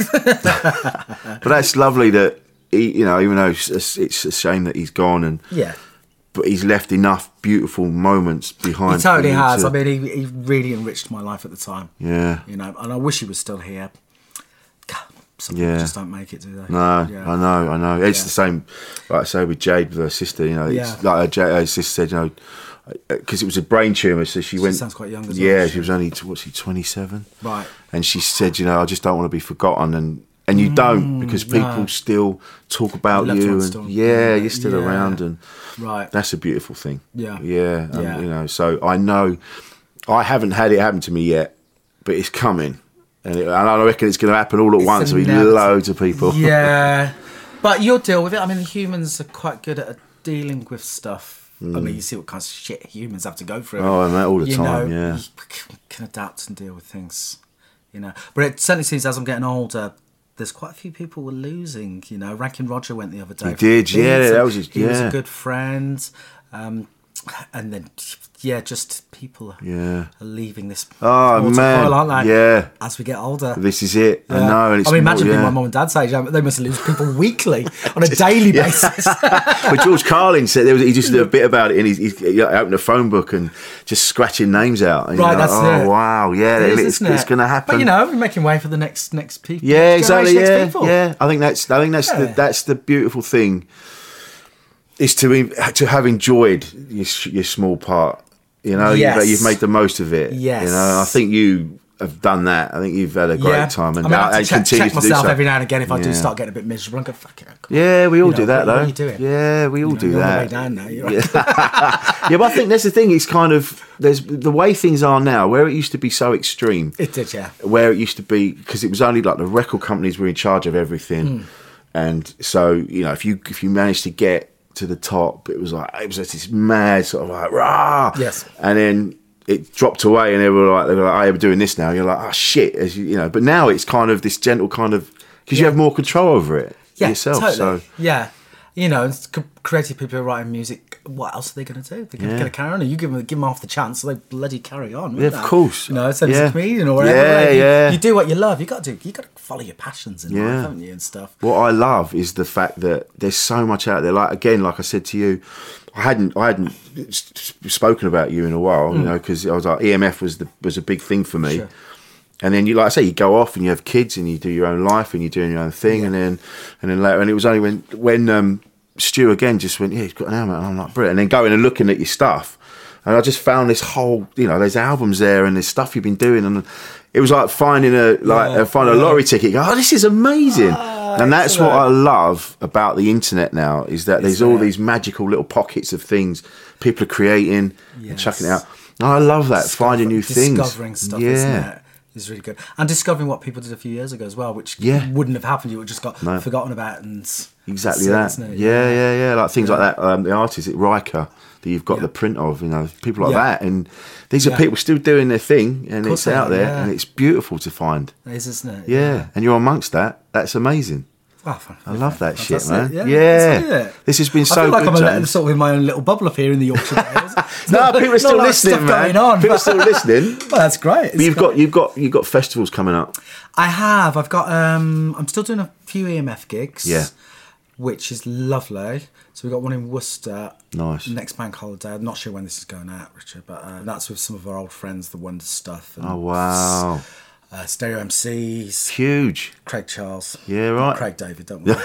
Speaker 5: But that's lovely that he, you know, even though it's, it's a shame that he's gone, and
Speaker 7: yeah.
Speaker 5: but he's left enough beautiful moments behind.
Speaker 7: He totally
Speaker 5: for you
Speaker 7: has.
Speaker 5: to-
Speaker 7: I mean, he, he really enriched my life at the time.
Speaker 5: Yeah.
Speaker 7: You know, and I wish he was still here. God, some
Speaker 5: Yeah.
Speaker 7: people just don't make it, do they?
Speaker 5: No,
Speaker 7: Yeah.
Speaker 5: I know, I know. It's
Speaker 7: Yeah.
Speaker 5: the same, like I say, with Jade, with her sister. You know, it's
Speaker 7: Yeah.
Speaker 5: like her, Jade, her sister said, you know, because it was a brain tumour, so she,
Speaker 7: She
Speaker 5: went.
Speaker 7: sounds quite young as well,
Speaker 5: Yeah,
Speaker 7: doesn't
Speaker 5: she was only what's she, twenty-seven,
Speaker 7: Right.
Speaker 5: and she said, you know, I just don't want to be forgotten, and and you don't, because people
Speaker 7: no.
Speaker 5: still talk about
Speaker 7: Loved
Speaker 5: you,
Speaker 7: ones
Speaker 5: and
Speaker 7: still-
Speaker 5: yeah,
Speaker 7: yeah,
Speaker 5: you're still
Speaker 7: yeah.
Speaker 5: around, and
Speaker 7: Right.
Speaker 5: that's a beautiful thing.
Speaker 7: Yeah.
Speaker 5: yeah, um,
Speaker 7: Yeah.
Speaker 5: you know. So I know, I haven't had it happen to me yet, but it's coming. And, it, and I reckon it's going to happen all at
Speaker 7: It's
Speaker 5: once. There'll be
Speaker 7: inevitable.
Speaker 5: loads of people.
Speaker 7: Yeah, but you'll deal with it. I mean, humans are quite good at dealing with stuff. I mean, you see what kind of shit humans have to go through.
Speaker 5: Mm. Oh, and that all the
Speaker 7: you
Speaker 5: time,
Speaker 7: know,
Speaker 5: yeah.
Speaker 7: You can adapt and deal with things, you know. But it certainly seems as I'm getting older, there's quite a few people we're losing, you know. Rankin Roger went the other day.
Speaker 5: He did, yeah,
Speaker 7: Leeds,
Speaker 5: that
Speaker 7: and
Speaker 5: was his-
Speaker 7: He was
Speaker 5: yeah.
Speaker 7: a good friend. Um, and then, yeah, just people are,
Speaker 5: Yeah.
Speaker 7: are leaving this
Speaker 5: Oh,
Speaker 7: mortal
Speaker 5: man,
Speaker 7: coil, aren't they?
Speaker 5: yeah.
Speaker 7: As we get older.
Speaker 5: This is it. I
Speaker 7: Yeah.
Speaker 5: know. And it's
Speaker 7: I mean, imagine
Speaker 5: more,
Speaker 7: being
Speaker 5: yeah.
Speaker 7: my mum and dad's age. They must lose people weekly on a daily
Speaker 5: yeah.
Speaker 7: basis.
Speaker 5: But George Carlin said there was, he just did a bit about it, and he's, he's he opened a phone book and just scratching names out. And
Speaker 7: Right,
Speaker 5: you're like,
Speaker 7: that's
Speaker 5: oh,
Speaker 7: it.
Speaker 5: wow, yeah,
Speaker 7: It is,
Speaker 5: it's,
Speaker 7: isn't it?
Speaker 5: it's going to happen.
Speaker 7: But you know, we're making way for the next next people.
Speaker 5: yeah,
Speaker 7: next
Speaker 5: exactly.
Speaker 7: generation,
Speaker 5: Yeah,
Speaker 7: next people.
Speaker 5: yeah. I think that's I think that's the
Speaker 7: Yeah.
Speaker 5: that's the beautiful thing, is to to have enjoyed your your small part. You know,
Speaker 7: Yes.
Speaker 5: you've, you've made the most of it.
Speaker 7: Yes.
Speaker 5: You know, I think you have done that. I think you've had a great
Speaker 7: Yeah.
Speaker 5: time, and,
Speaker 7: I mean, I have
Speaker 5: and
Speaker 7: to check,
Speaker 5: continue
Speaker 7: check
Speaker 5: to do
Speaker 7: myself
Speaker 5: so.
Speaker 7: every now and again if I do
Speaker 5: Yeah.
Speaker 7: start getting a bit miserable. I go, fuck it.
Speaker 5: Yeah, we all
Speaker 7: You
Speaker 5: do
Speaker 7: know,
Speaker 5: that
Speaker 7: what,
Speaker 5: though.
Speaker 7: what are you doing?
Speaker 5: Yeah, we all
Speaker 7: You know,
Speaker 5: do
Speaker 7: you're on the
Speaker 5: that.
Speaker 7: way down now. You're
Speaker 5: Yeah. Yeah, but I think that's the thing. It's kind of there's the way things are now, where it used to be so extreme.
Speaker 7: It did, yeah.
Speaker 5: Where it used to be, because it was only like the record companies were in charge of everything,
Speaker 7: Mm.
Speaker 5: and so you know if you if you managed to get to the top, it was like it was just this mad sort of like rah.
Speaker 7: Yes.
Speaker 5: And then it dropped away, and they were like they were like, "Oh, we're doing this now." And you're like, "Oh shit," as you, you know. But now it's kind of this gentle kind of because you
Speaker 7: Yeah.
Speaker 5: have more control over it
Speaker 7: Yeah,
Speaker 5: yourself.
Speaker 7: totally.
Speaker 5: So
Speaker 7: Yeah. You know, it's c- creative people who are writing music. What else are they going to do? They're going
Speaker 5: Yeah.
Speaker 7: to carry on. You give them, give them half the chance, so they bloody carry on.
Speaker 5: Yeah, of
Speaker 7: wouldn't they?
Speaker 5: course.
Speaker 7: You know, same as
Speaker 5: Yeah.
Speaker 7: a comedian or whatever.
Speaker 5: Yeah,
Speaker 7: like, you,
Speaker 5: yeah.
Speaker 7: You do what you love. You got to do. You got to follow your passions in
Speaker 5: Yeah.
Speaker 7: life, haven't you, and stuff.
Speaker 5: what I love is the fact that there's so much out there. Like again, like I said to you, I hadn't I hadn't s- s- spoken about you in a while, you know, because I was like E M F was the was a big thing for me.
Speaker 7: Sure.
Speaker 5: And then you like I say, you go off and you have kids and you do your own life and you're doing your own thing, and then and then later, and it was only when when um, Stu again just went, yeah, he's got an album, and I'm like, brilliant. And then going and looking at your stuff, and I just found this whole, you know, there's albums there and there's stuff you've been doing, and it was like finding a like
Speaker 7: Yeah,
Speaker 5: uh, find a
Speaker 7: yeah.
Speaker 5: lottery ticket. Go, oh, this is amazing.
Speaker 7: Ah,
Speaker 5: and that's
Speaker 7: excellent.
Speaker 5: what I love about the internet now, is that there's all
Speaker 7: there.
Speaker 5: these magical little pockets of things people are creating
Speaker 7: Yes.
Speaker 5: and chucking it out. And I love that, finding new things.
Speaker 7: Discovering stuff,
Speaker 5: yeah.
Speaker 7: isn't it? Is really good. And discovering what people did a few years ago as well, which
Speaker 5: Yeah.
Speaker 7: wouldn't have happened. You would just got
Speaker 5: No.
Speaker 7: forgotten about and
Speaker 5: Exactly
Speaker 7: that's it,
Speaker 5: that.
Speaker 7: isn't it?
Speaker 5: Yeah, yeah, yeah. Like things
Speaker 7: Yeah.
Speaker 5: like that. Um, the artist, Riker, that you've got
Speaker 7: Yeah.
Speaker 5: the print of, you know, people like
Speaker 7: Yeah.
Speaker 5: that. And these are
Speaker 7: Yeah.
Speaker 5: people still doing their thing, and
Speaker 7: Of course
Speaker 5: it's
Speaker 7: they
Speaker 5: out
Speaker 7: are,
Speaker 5: there,
Speaker 7: yeah.
Speaker 5: and it's beautiful to find.
Speaker 7: It is, isn't it?
Speaker 5: Yeah. And you're amongst that. That's amazing.
Speaker 7: Oh, fun-
Speaker 5: I love that shit,
Speaker 7: fantastic.
Speaker 5: man.
Speaker 7: Yeah,
Speaker 5: Yeah.
Speaker 7: it's good.
Speaker 5: This has been
Speaker 7: I
Speaker 5: so
Speaker 7: feel like
Speaker 5: good,
Speaker 7: I'm a,
Speaker 5: James.
Speaker 7: sort of in my own little bubble up here in the Yorkshire Dales.
Speaker 5: No, people are still
Speaker 7: Not like
Speaker 5: listening,
Speaker 7: stuff
Speaker 5: man.
Speaker 7: going on,
Speaker 5: people are
Speaker 7: but-
Speaker 5: still listening.
Speaker 7: Well, that's great.
Speaker 5: But you've got you've got you've got festivals coming up.
Speaker 7: I have. I've got. Um, I'm still doing a few E M F gigs.
Speaker 5: Yeah.
Speaker 7: which is lovely. So we've got one in Worcester.
Speaker 5: Nice.
Speaker 7: Next bank holiday. I'm not sure when this is going out, Richard, but uh, that's with some of our old friends, the Wonder Stuff. And
Speaker 5: Oh, wow.
Speaker 7: Uh, Stereo M Cs.
Speaker 5: Huge.
Speaker 7: Craig Charles.
Speaker 5: Yeah, right.
Speaker 7: Craig David, don't worry.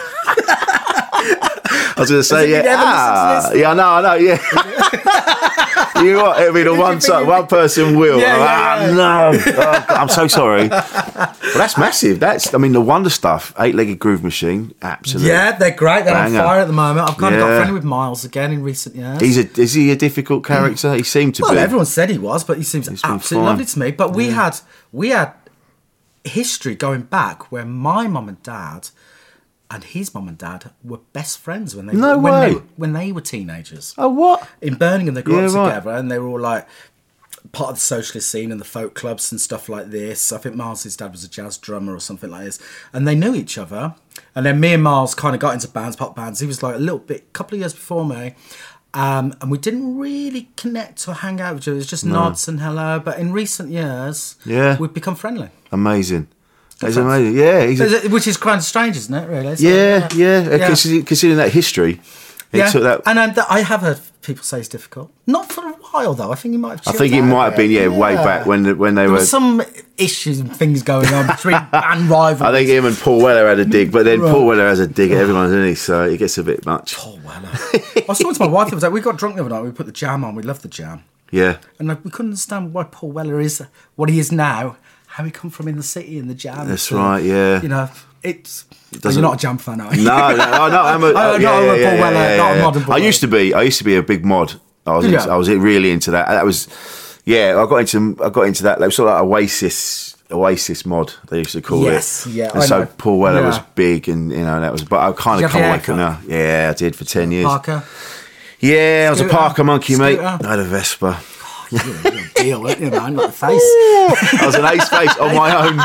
Speaker 5: I was going to say, yeah. Ah, yeah, I know, I know, yeah. You know what? It'll be the one, so, one person will.
Speaker 7: Yeah, yeah,
Speaker 5: ah,
Speaker 7: yeah.
Speaker 5: no. Oh, I'm so sorry. But that's massive. That's, I mean, the Wonder Stuff, Eight-Legged Groove Machine, absolutely.
Speaker 7: Yeah, they're great. They're
Speaker 5: Banger.
Speaker 7: on fire at the moment. I've kind of got
Speaker 5: Yeah.
Speaker 7: friendly with Miles again in recent years.
Speaker 5: He's a, is he a difficult character? He seemed to
Speaker 7: well,
Speaker 5: be.
Speaker 7: everyone said he was, but he seems
Speaker 5: He's been
Speaker 7: absolutely
Speaker 5: fine.
Speaker 7: lovely to me. But we had we had history going back where my mum and dad and his mum and dad were best friends when they
Speaker 5: No
Speaker 7: when
Speaker 5: way.
Speaker 7: they when they were teenagers.
Speaker 5: Oh, what?
Speaker 7: In Birmingham, they grew
Speaker 5: Yeah,
Speaker 7: up
Speaker 5: right.
Speaker 7: together, and they were all like part of the socialist scene and the folk clubs and stuff like this. I think Miles' dad was a jazz drummer or something like this, and they knew each other. And then me and Miles kind of got into bands, pop bands. He was like a little bit, a couple of years before me. Um, and we didn't really connect or hang out with each other. It was just
Speaker 5: No.
Speaker 7: nods and hello. But in recent years,
Speaker 5: Yeah.
Speaker 7: we've become friendly.
Speaker 5: Amazing. That's
Speaker 7: friends.
Speaker 5: amazing. Yeah. He's a,
Speaker 7: Which is kind of strange, isn't it, really? So,
Speaker 5: yeah, yeah. Uh,
Speaker 7: Yeah.
Speaker 5: Considering, considering that history, he
Speaker 7: Yeah.
Speaker 5: took that.
Speaker 7: And um, th- I have heard people say it's difficult. Not for a while, though. I think he might have
Speaker 5: I
Speaker 7: chilled
Speaker 5: think it
Speaker 7: out a
Speaker 5: might have
Speaker 7: bit.
Speaker 5: been, yeah, way back when the, when they
Speaker 7: There
Speaker 5: were.
Speaker 7: were some issues and things going on between band rivals.
Speaker 5: I think him and Paul Weller had a dig, but then
Speaker 7: Right.
Speaker 5: Paul Weller has a dig at everyone, doesn't he? So it gets a bit much.
Speaker 7: Paul Weller. I was talking to my wife the other day. We got drunk the other night. We put the Jam on. We love the Jam.
Speaker 5: Yeah.
Speaker 7: And like, we couldn't understand why Paul Weller is what he is now, how he come from in the city and the Jam.
Speaker 5: That's
Speaker 7: So,
Speaker 5: right, yeah.
Speaker 7: You know, it's...
Speaker 5: doesn't-
Speaker 7: You're not a Jam fan, are you?
Speaker 5: No, no, oh, no, I'm a,
Speaker 7: I'm
Speaker 5: oh,
Speaker 7: not
Speaker 5: yeah,
Speaker 7: a
Speaker 5: yeah,
Speaker 7: Paul
Speaker 5: yeah,
Speaker 7: Weller,
Speaker 5: yeah,
Speaker 7: not a
Speaker 5: yeah.
Speaker 7: modern Paul
Speaker 5: I used to be, I used to be a big mod. I was, into,
Speaker 7: Yeah.
Speaker 5: I was really into that. That was, yeah, I got into, I got into that. It was sort of like Oasis, Oasis mod. They used to call
Speaker 7: Yes,
Speaker 5: it.
Speaker 7: yeah,
Speaker 5: And
Speaker 7: I
Speaker 5: so
Speaker 7: know.
Speaker 5: Paul Weller
Speaker 7: Yeah.
Speaker 5: was big, and you know that was. But I kind
Speaker 7: Did
Speaker 5: of
Speaker 7: you
Speaker 5: come
Speaker 7: have
Speaker 5: away
Speaker 7: your
Speaker 5: from that. Yeah, I did for ten years.
Speaker 7: Parker.
Speaker 5: Yeah, I was a
Speaker 7: Scooter?
Speaker 5: Parker monkey, mate.
Speaker 7: Scooter?
Speaker 5: I had a Vespa.
Speaker 7: You're a real deal, weren't you, man? Like the face.
Speaker 5: I was an ace face on my own.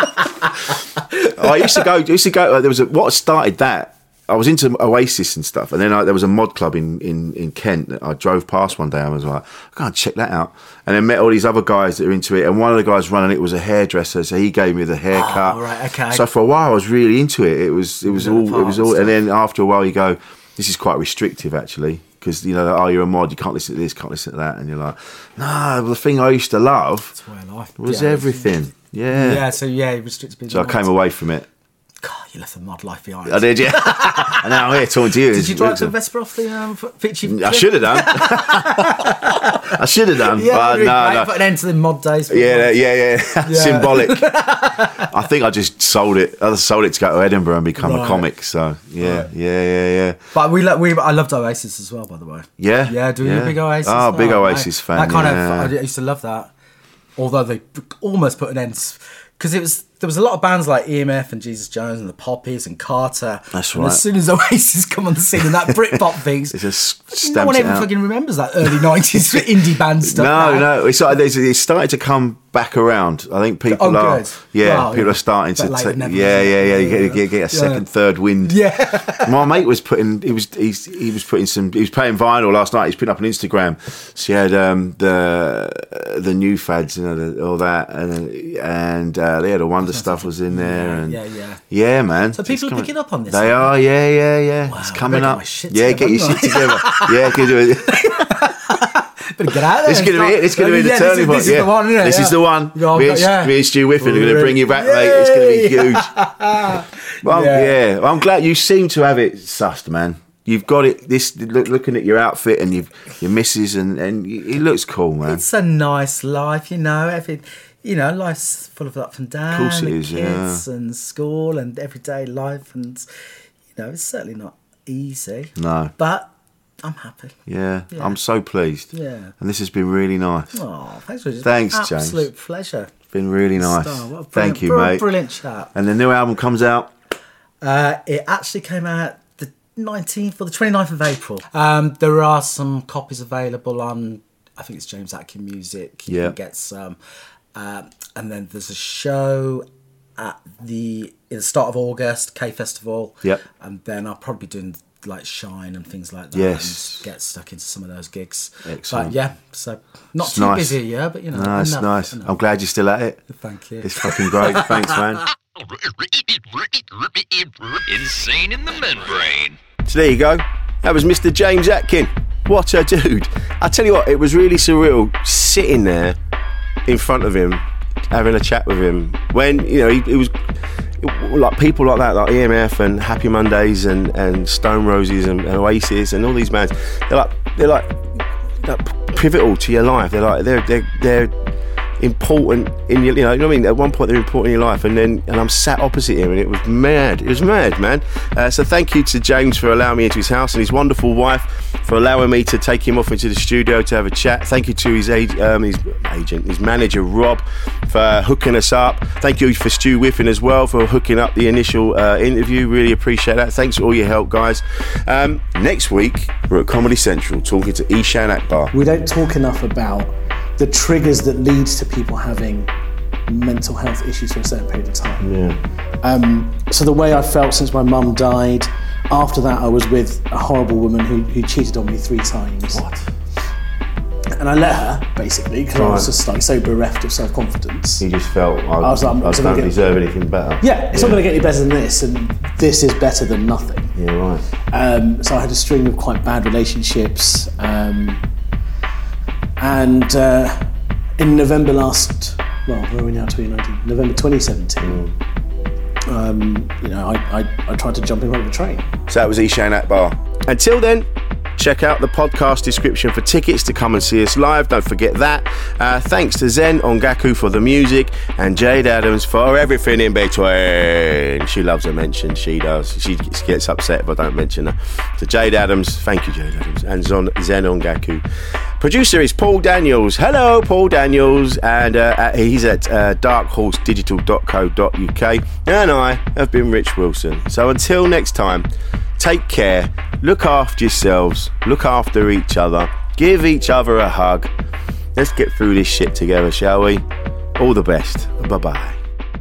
Speaker 5: I used to go. I used to go. There was a, what started that. I was into Oasis and stuff, and then I, there was a mod club in, in, in Kent that I drove past one day. And I was like, I can't check that out. And then met all these other guys that are into it. And one of the guys running it was a hairdresser, so he gave me the haircut.
Speaker 7: Oh, right, okay.
Speaker 5: So for a while, I was really into it. It was it was
Speaker 7: Little
Speaker 5: all it was all.
Speaker 7: parts
Speaker 5: And then after a while, you go, this is quite restrictive actually. Because, you know, oh, you're a mod, you can't listen to this, can't listen to that. And you're like, no, the thing I used to love
Speaker 7: That's why I like
Speaker 5: was
Speaker 7: yeah,
Speaker 5: everything. Yeah.
Speaker 7: Yeah, so yeah, he restricted people.
Speaker 5: So I came away from it.
Speaker 7: God, you left the mod life behind.
Speaker 5: I did, yeah. And now I'm here talking to you.
Speaker 7: Did you drive to the Vespa off the um, feature?
Speaker 5: I should have done. I should have done.
Speaker 7: Yeah,
Speaker 5: but
Speaker 7: really
Speaker 5: no,
Speaker 7: great.
Speaker 5: no.
Speaker 7: Put an end to the mod days.
Speaker 5: Yeah, yeah, yeah,
Speaker 7: Yeah.
Speaker 5: Symbolic. I think I just sold it. I sold it to go to Edinburgh and become
Speaker 7: Right.
Speaker 5: a comic. So yeah,
Speaker 7: Right.
Speaker 5: yeah, yeah, yeah.
Speaker 7: But we, lo- we, I loved Oasis as well, by the way.
Speaker 5: Yeah,
Speaker 7: Yeah, do you
Speaker 5: yeah.
Speaker 7: a big Oasis?
Speaker 5: Oh, big
Speaker 7: right.
Speaker 5: Oasis fan.
Speaker 7: That kind
Speaker 5: yeah.
Speaker 7: of, I used to love that. Although they almost put an end, because it was there was a lot of bands like E M F and Jesus Jones and the Poppies and Carter.
Speaker 5: That's
Speaker 7: and
Speaker 5: right.
Speaker 7: as soon as Oasis come on the scene and that Britpop things,
Speaker 5: It just
Speaker 7: no
Speaker 5: stamps
Speaker 7: one
Speaker 5: it
Speaker 7: ever
Speaker 5: out.
Speaker 7: fucking remembers that early nineties indie band stuff.
Speaker 5: No,
Speaker 7: now.
Speaker 5: no, it's like there's- it's started to come back around. I think people
Speaker 7: Oh,
Speaker 5: are,
Speaker 7: good.
Speaker 5: yeah,
Speaker 7: Wow,
Speaker 5: people
Speaker 7: yeah.
Speaker 5: are starting
Speaker 7: But
Speaker 5: to,
Speaker 7: like
Speaker 5: take,
Speaker 7: never,
Speaker 5: yeah, yeah, yeah,
Speaker 7: yeah,
Speaker 5: you get,
Speaker 7: yeah.
Speaker 5: get, get a
Speaker 7: Yeah.
Speaker 5: second, third wind.
Speaker 7: Yeah.
Speaker 5: My mate was putting, he was, he's, he was putting some, he was playing vinyl last night. He's putting up on Instagram. So he had um, the the new fads, you know, the, all that, and and uh, they had a Wonder Stuff was in there, and
Speaker 7: yeah, yeah.
Speaker 5: yeah, man.
Speaker 7: So people
Speaker 5: It's
Speaker 7: are
Speaker 5: coming-
Speaker 7: picking up on this,
Speaker 5: They
Speaker 7: aren't
Speaker 5: are, yeah, yeah, yeah.
Speaker 7: Wow,
Speaker 5: it's
Speaker 7: I
Speaker 5: coming
Speaker 7: better get
Speaker 5: up.
Speaker 7: my shit
Speaker 5: Yeah, get your
Speaker 7: together,
Speaker 5: shit
Speaker 7: haven't
Speaker 5: together. Yeah, can do it.
Speaker 7: Better get out there.
Speaker 5: It's going to be it. It's going to be the
Speaker 7: Yeah,
Speaker 5: turning
Speaker 7: this is,
Speaker 5: point.
Speaker 7: This
Speaker 5: yeah.
Speaker 7: is the one, isn't it?
Speaker 5: This
Speaker 7: Yeah.
Speaker 5: is the one.
Speaker 7: Yeah,
Speaker 5: me, and,
Speaker 7: yeah.
Speaker 5: me and Stu Whiffen are going to bring you back, mate. It's going to be huge. Well,
Speaker 7: Yeah.
Speaker 5: yeah. Well, I'm glad you seem to have it sussed, man. You've got it. This look, looking at your outfit and your your missus, and and it looks cool, man.
Speaker 7: It's a nice life, you know. Every, you know, life's full of up and down.
Speaker 5: Course it
Speaker 7: and
Speaker 5: is,
Speaker 7: kids
Speaker 5: yeah.
Speaker 7: and school and everyday life, and you know, it's certainly not easy.
Speaker 5: No.
Speaker 7: But I'm happy.
Speaker 5: Yeah,
Speaker 7: Yeah.
Speaker 5: I'm so pleased.
Speaker 7: Yeah.
Speaker 5: And this has been really nice.
Speaker 7: Oh, thanks, Richard.
Speaker 5: Thanks, James.
Speaker 7: Absolute pleasure.
Speaker 5: Been really nice.
Speaker 7: Star, what a
Speaker 5: Thank
Speaker 7: brilliant-
Speaker 5: you,
Speaker 7: br-
Speaker 5: mate.
Speaker 7: Brilliant chat.
Speaker 5: And the new album comes out.
Speaker 7: Uh, it actually came out the nineteenth or the twenty-ninth of April. Um, there are some copies available on, I think it's James Atkin Music. You
Speaker 5: Yeah.
Speaker 7: can get some. Um, and then there's a show at the, in the start of August, K Festival.
Speaker 5: Yep.
Speaker 7: And then I'll probably be doing like Shine and things like that.
Speaker 5: Yes.
Speaker 7: And get stuck into some of those gigs.
Speaker 5: Excellent.
Speaker 7: But yeah, so not
Speaker 5: It's
Speaker 7: too
Speaker 5: nice.
Speaker 7: busy a year, but you know.
Speaker 5: Nice,
Speaker 7: enough,
Speaker 5: nice.
Speaker 7: enough.
Speaker 5: I'm glad you're still at it.
Speaker 7: Thank you.
Speaker 5: It's fucking great. Thanks, man.
Speaker 8: Insane in the membrane.
Speaker 5: So there you go. That was Mister James Atkin. What a dude. I tell you what, it was really surreal sitting there in front of him, having a chat with him. When, you know, he, he was like people like that, like E M F and Happy Mondays and, and Stone Roses and, and Oasis and all these bands. They're like they're like, like pivotal to your life. They're like they're they're they're important in your, you know, you know what I mean? At one point they're important in your life, and then and I'm sat opposite him, and it was mad. It was mad, man. Uh, so thank you to James for allowing me into his house, and his wonderful wife for allowing me to take him off into the studio to have a chat. Thank you to his, ag- um, his agent, his manager Rob, for hooking us up. Thank you for Stu Whiffen as well for hooking up the initial uh, interview. Really appreciate that. Thanks for all your help, guys. Um, next week we're at Comedy Central talking to Eshaan Akbar.
Speaker 12: We don't talk enough about the triggers that leads to people having mental health issues for a certain period of time.
Speaker 5: Yeah.
Speaker 12: Um, so the way I felt since my mum died, after that I was with a horrible woman who, who cheated on me three times.
Speaker 5: What?
Speaker 12: And I let her, basically, because
Speaker 5: right.
Speaker 12: I was just like so bereft of self-confidence.
Speaker 5: You just felt, I,
Speaker 12: I, was like,
Speaker 5: I don't
Speaker 12: get,
Speaker 5: deserve anything better.
Speaker 12: Yeah, it's
Speaker 5: yeah.
Speaker 12: not going to get any better than this, and this is better than nothing.
Speaker 5: Yeah, right.
Speaker 12: Um, so I had a string of quite bad relationships. Um, And uh, in November last, well, where are we now, twenty nineteen? November twenty seventeen, mm. um, you know, I, I, I tried to jump in front of a train.
Speaker 5: So that was Eshaan Akbar. Until then, check out the podcast description for tickets to come and see us live. Don't forget that. Uh, thanks to Zen Ongaku for the music and Jade Adams for everything in between. She loves a mention. She does. She gets upset if I don't mention her. So Jade Adams, thank you, Jade Adams, and Zen Ongaku. Producer is Paul Daniels. Hello, Paul Daniels, and uh, he's at uh, dark horse digital dot co dot uk. And I have been Rich Wilson. So until next time, take care, look after yourselves, look after each other, give each other a hug. Let's get through this shit together, shall we? All the best. Bye-bye.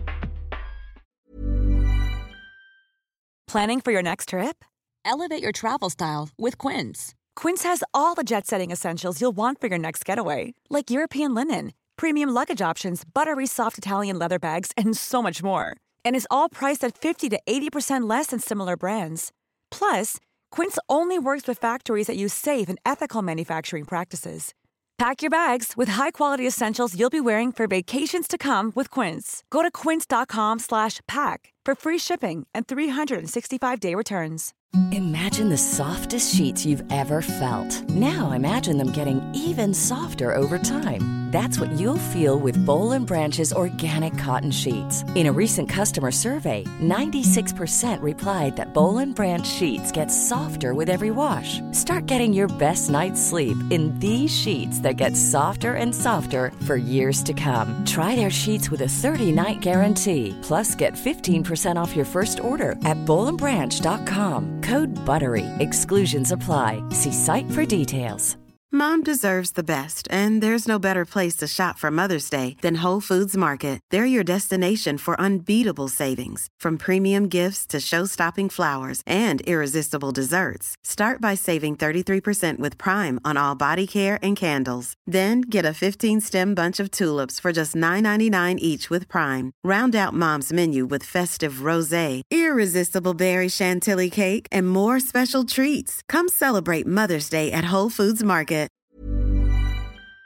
Speaker 13: Planning for your next trip? Elevate your travel style with Quince. Quince has all the jet-setting essentials you'll want for your next getaway, like European linen, premium luggage options, buttery soft Italian leather bags, and so much more. And is all priced at fifty to eighty percent less than similar brands. Plus, Quince only works with factories that use safe and ethical manufacturing practices. Pack your bags with high-quality essentials you'll be wearing for vacations to come with Quince. Go to quince.com slash pack for free shipping and three sixty-five day returns.
Speaker 9: Imagine the softest sheets you've ever felt. Now imagine them getting even softer over time. That's what you'll feel with Boll and Branch's organic cotton sheets. In a recent customer survey, ninety-six percent replied that Boll and Branch sheets get softer with every wash. Start getting your best night's sleep in these sheets that get softer and softer for years to come. Try their sheets with a thirty-night guarantee. Plus, get fifteen percent off your first order at boll and branch dot com. Code BUTTERY. Exclusions apply. See site for details.
Speaker 14: Mom deserves the best, and there's no better place to shop for Mother's Day than Whole Foods Market. They're your destination for unbeatable savings, from premium gifts to show-stopping flowers and irresistible desserts. Start by saving thirty-three percent with Prime on all body care and candles. Then get a fifteen-stem bunch of tulips for just nine ninety-nine each with Prime. Round out Mom's menu with festive rosé, irresistible berry chantilly cake, and more special treats. Come celebrate Mother's Day at Whole Foods Market.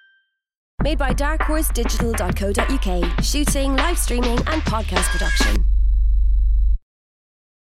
Speaker 15: Made by dark horse digital dot co dot uk. Shooting, live streaming and podcast production.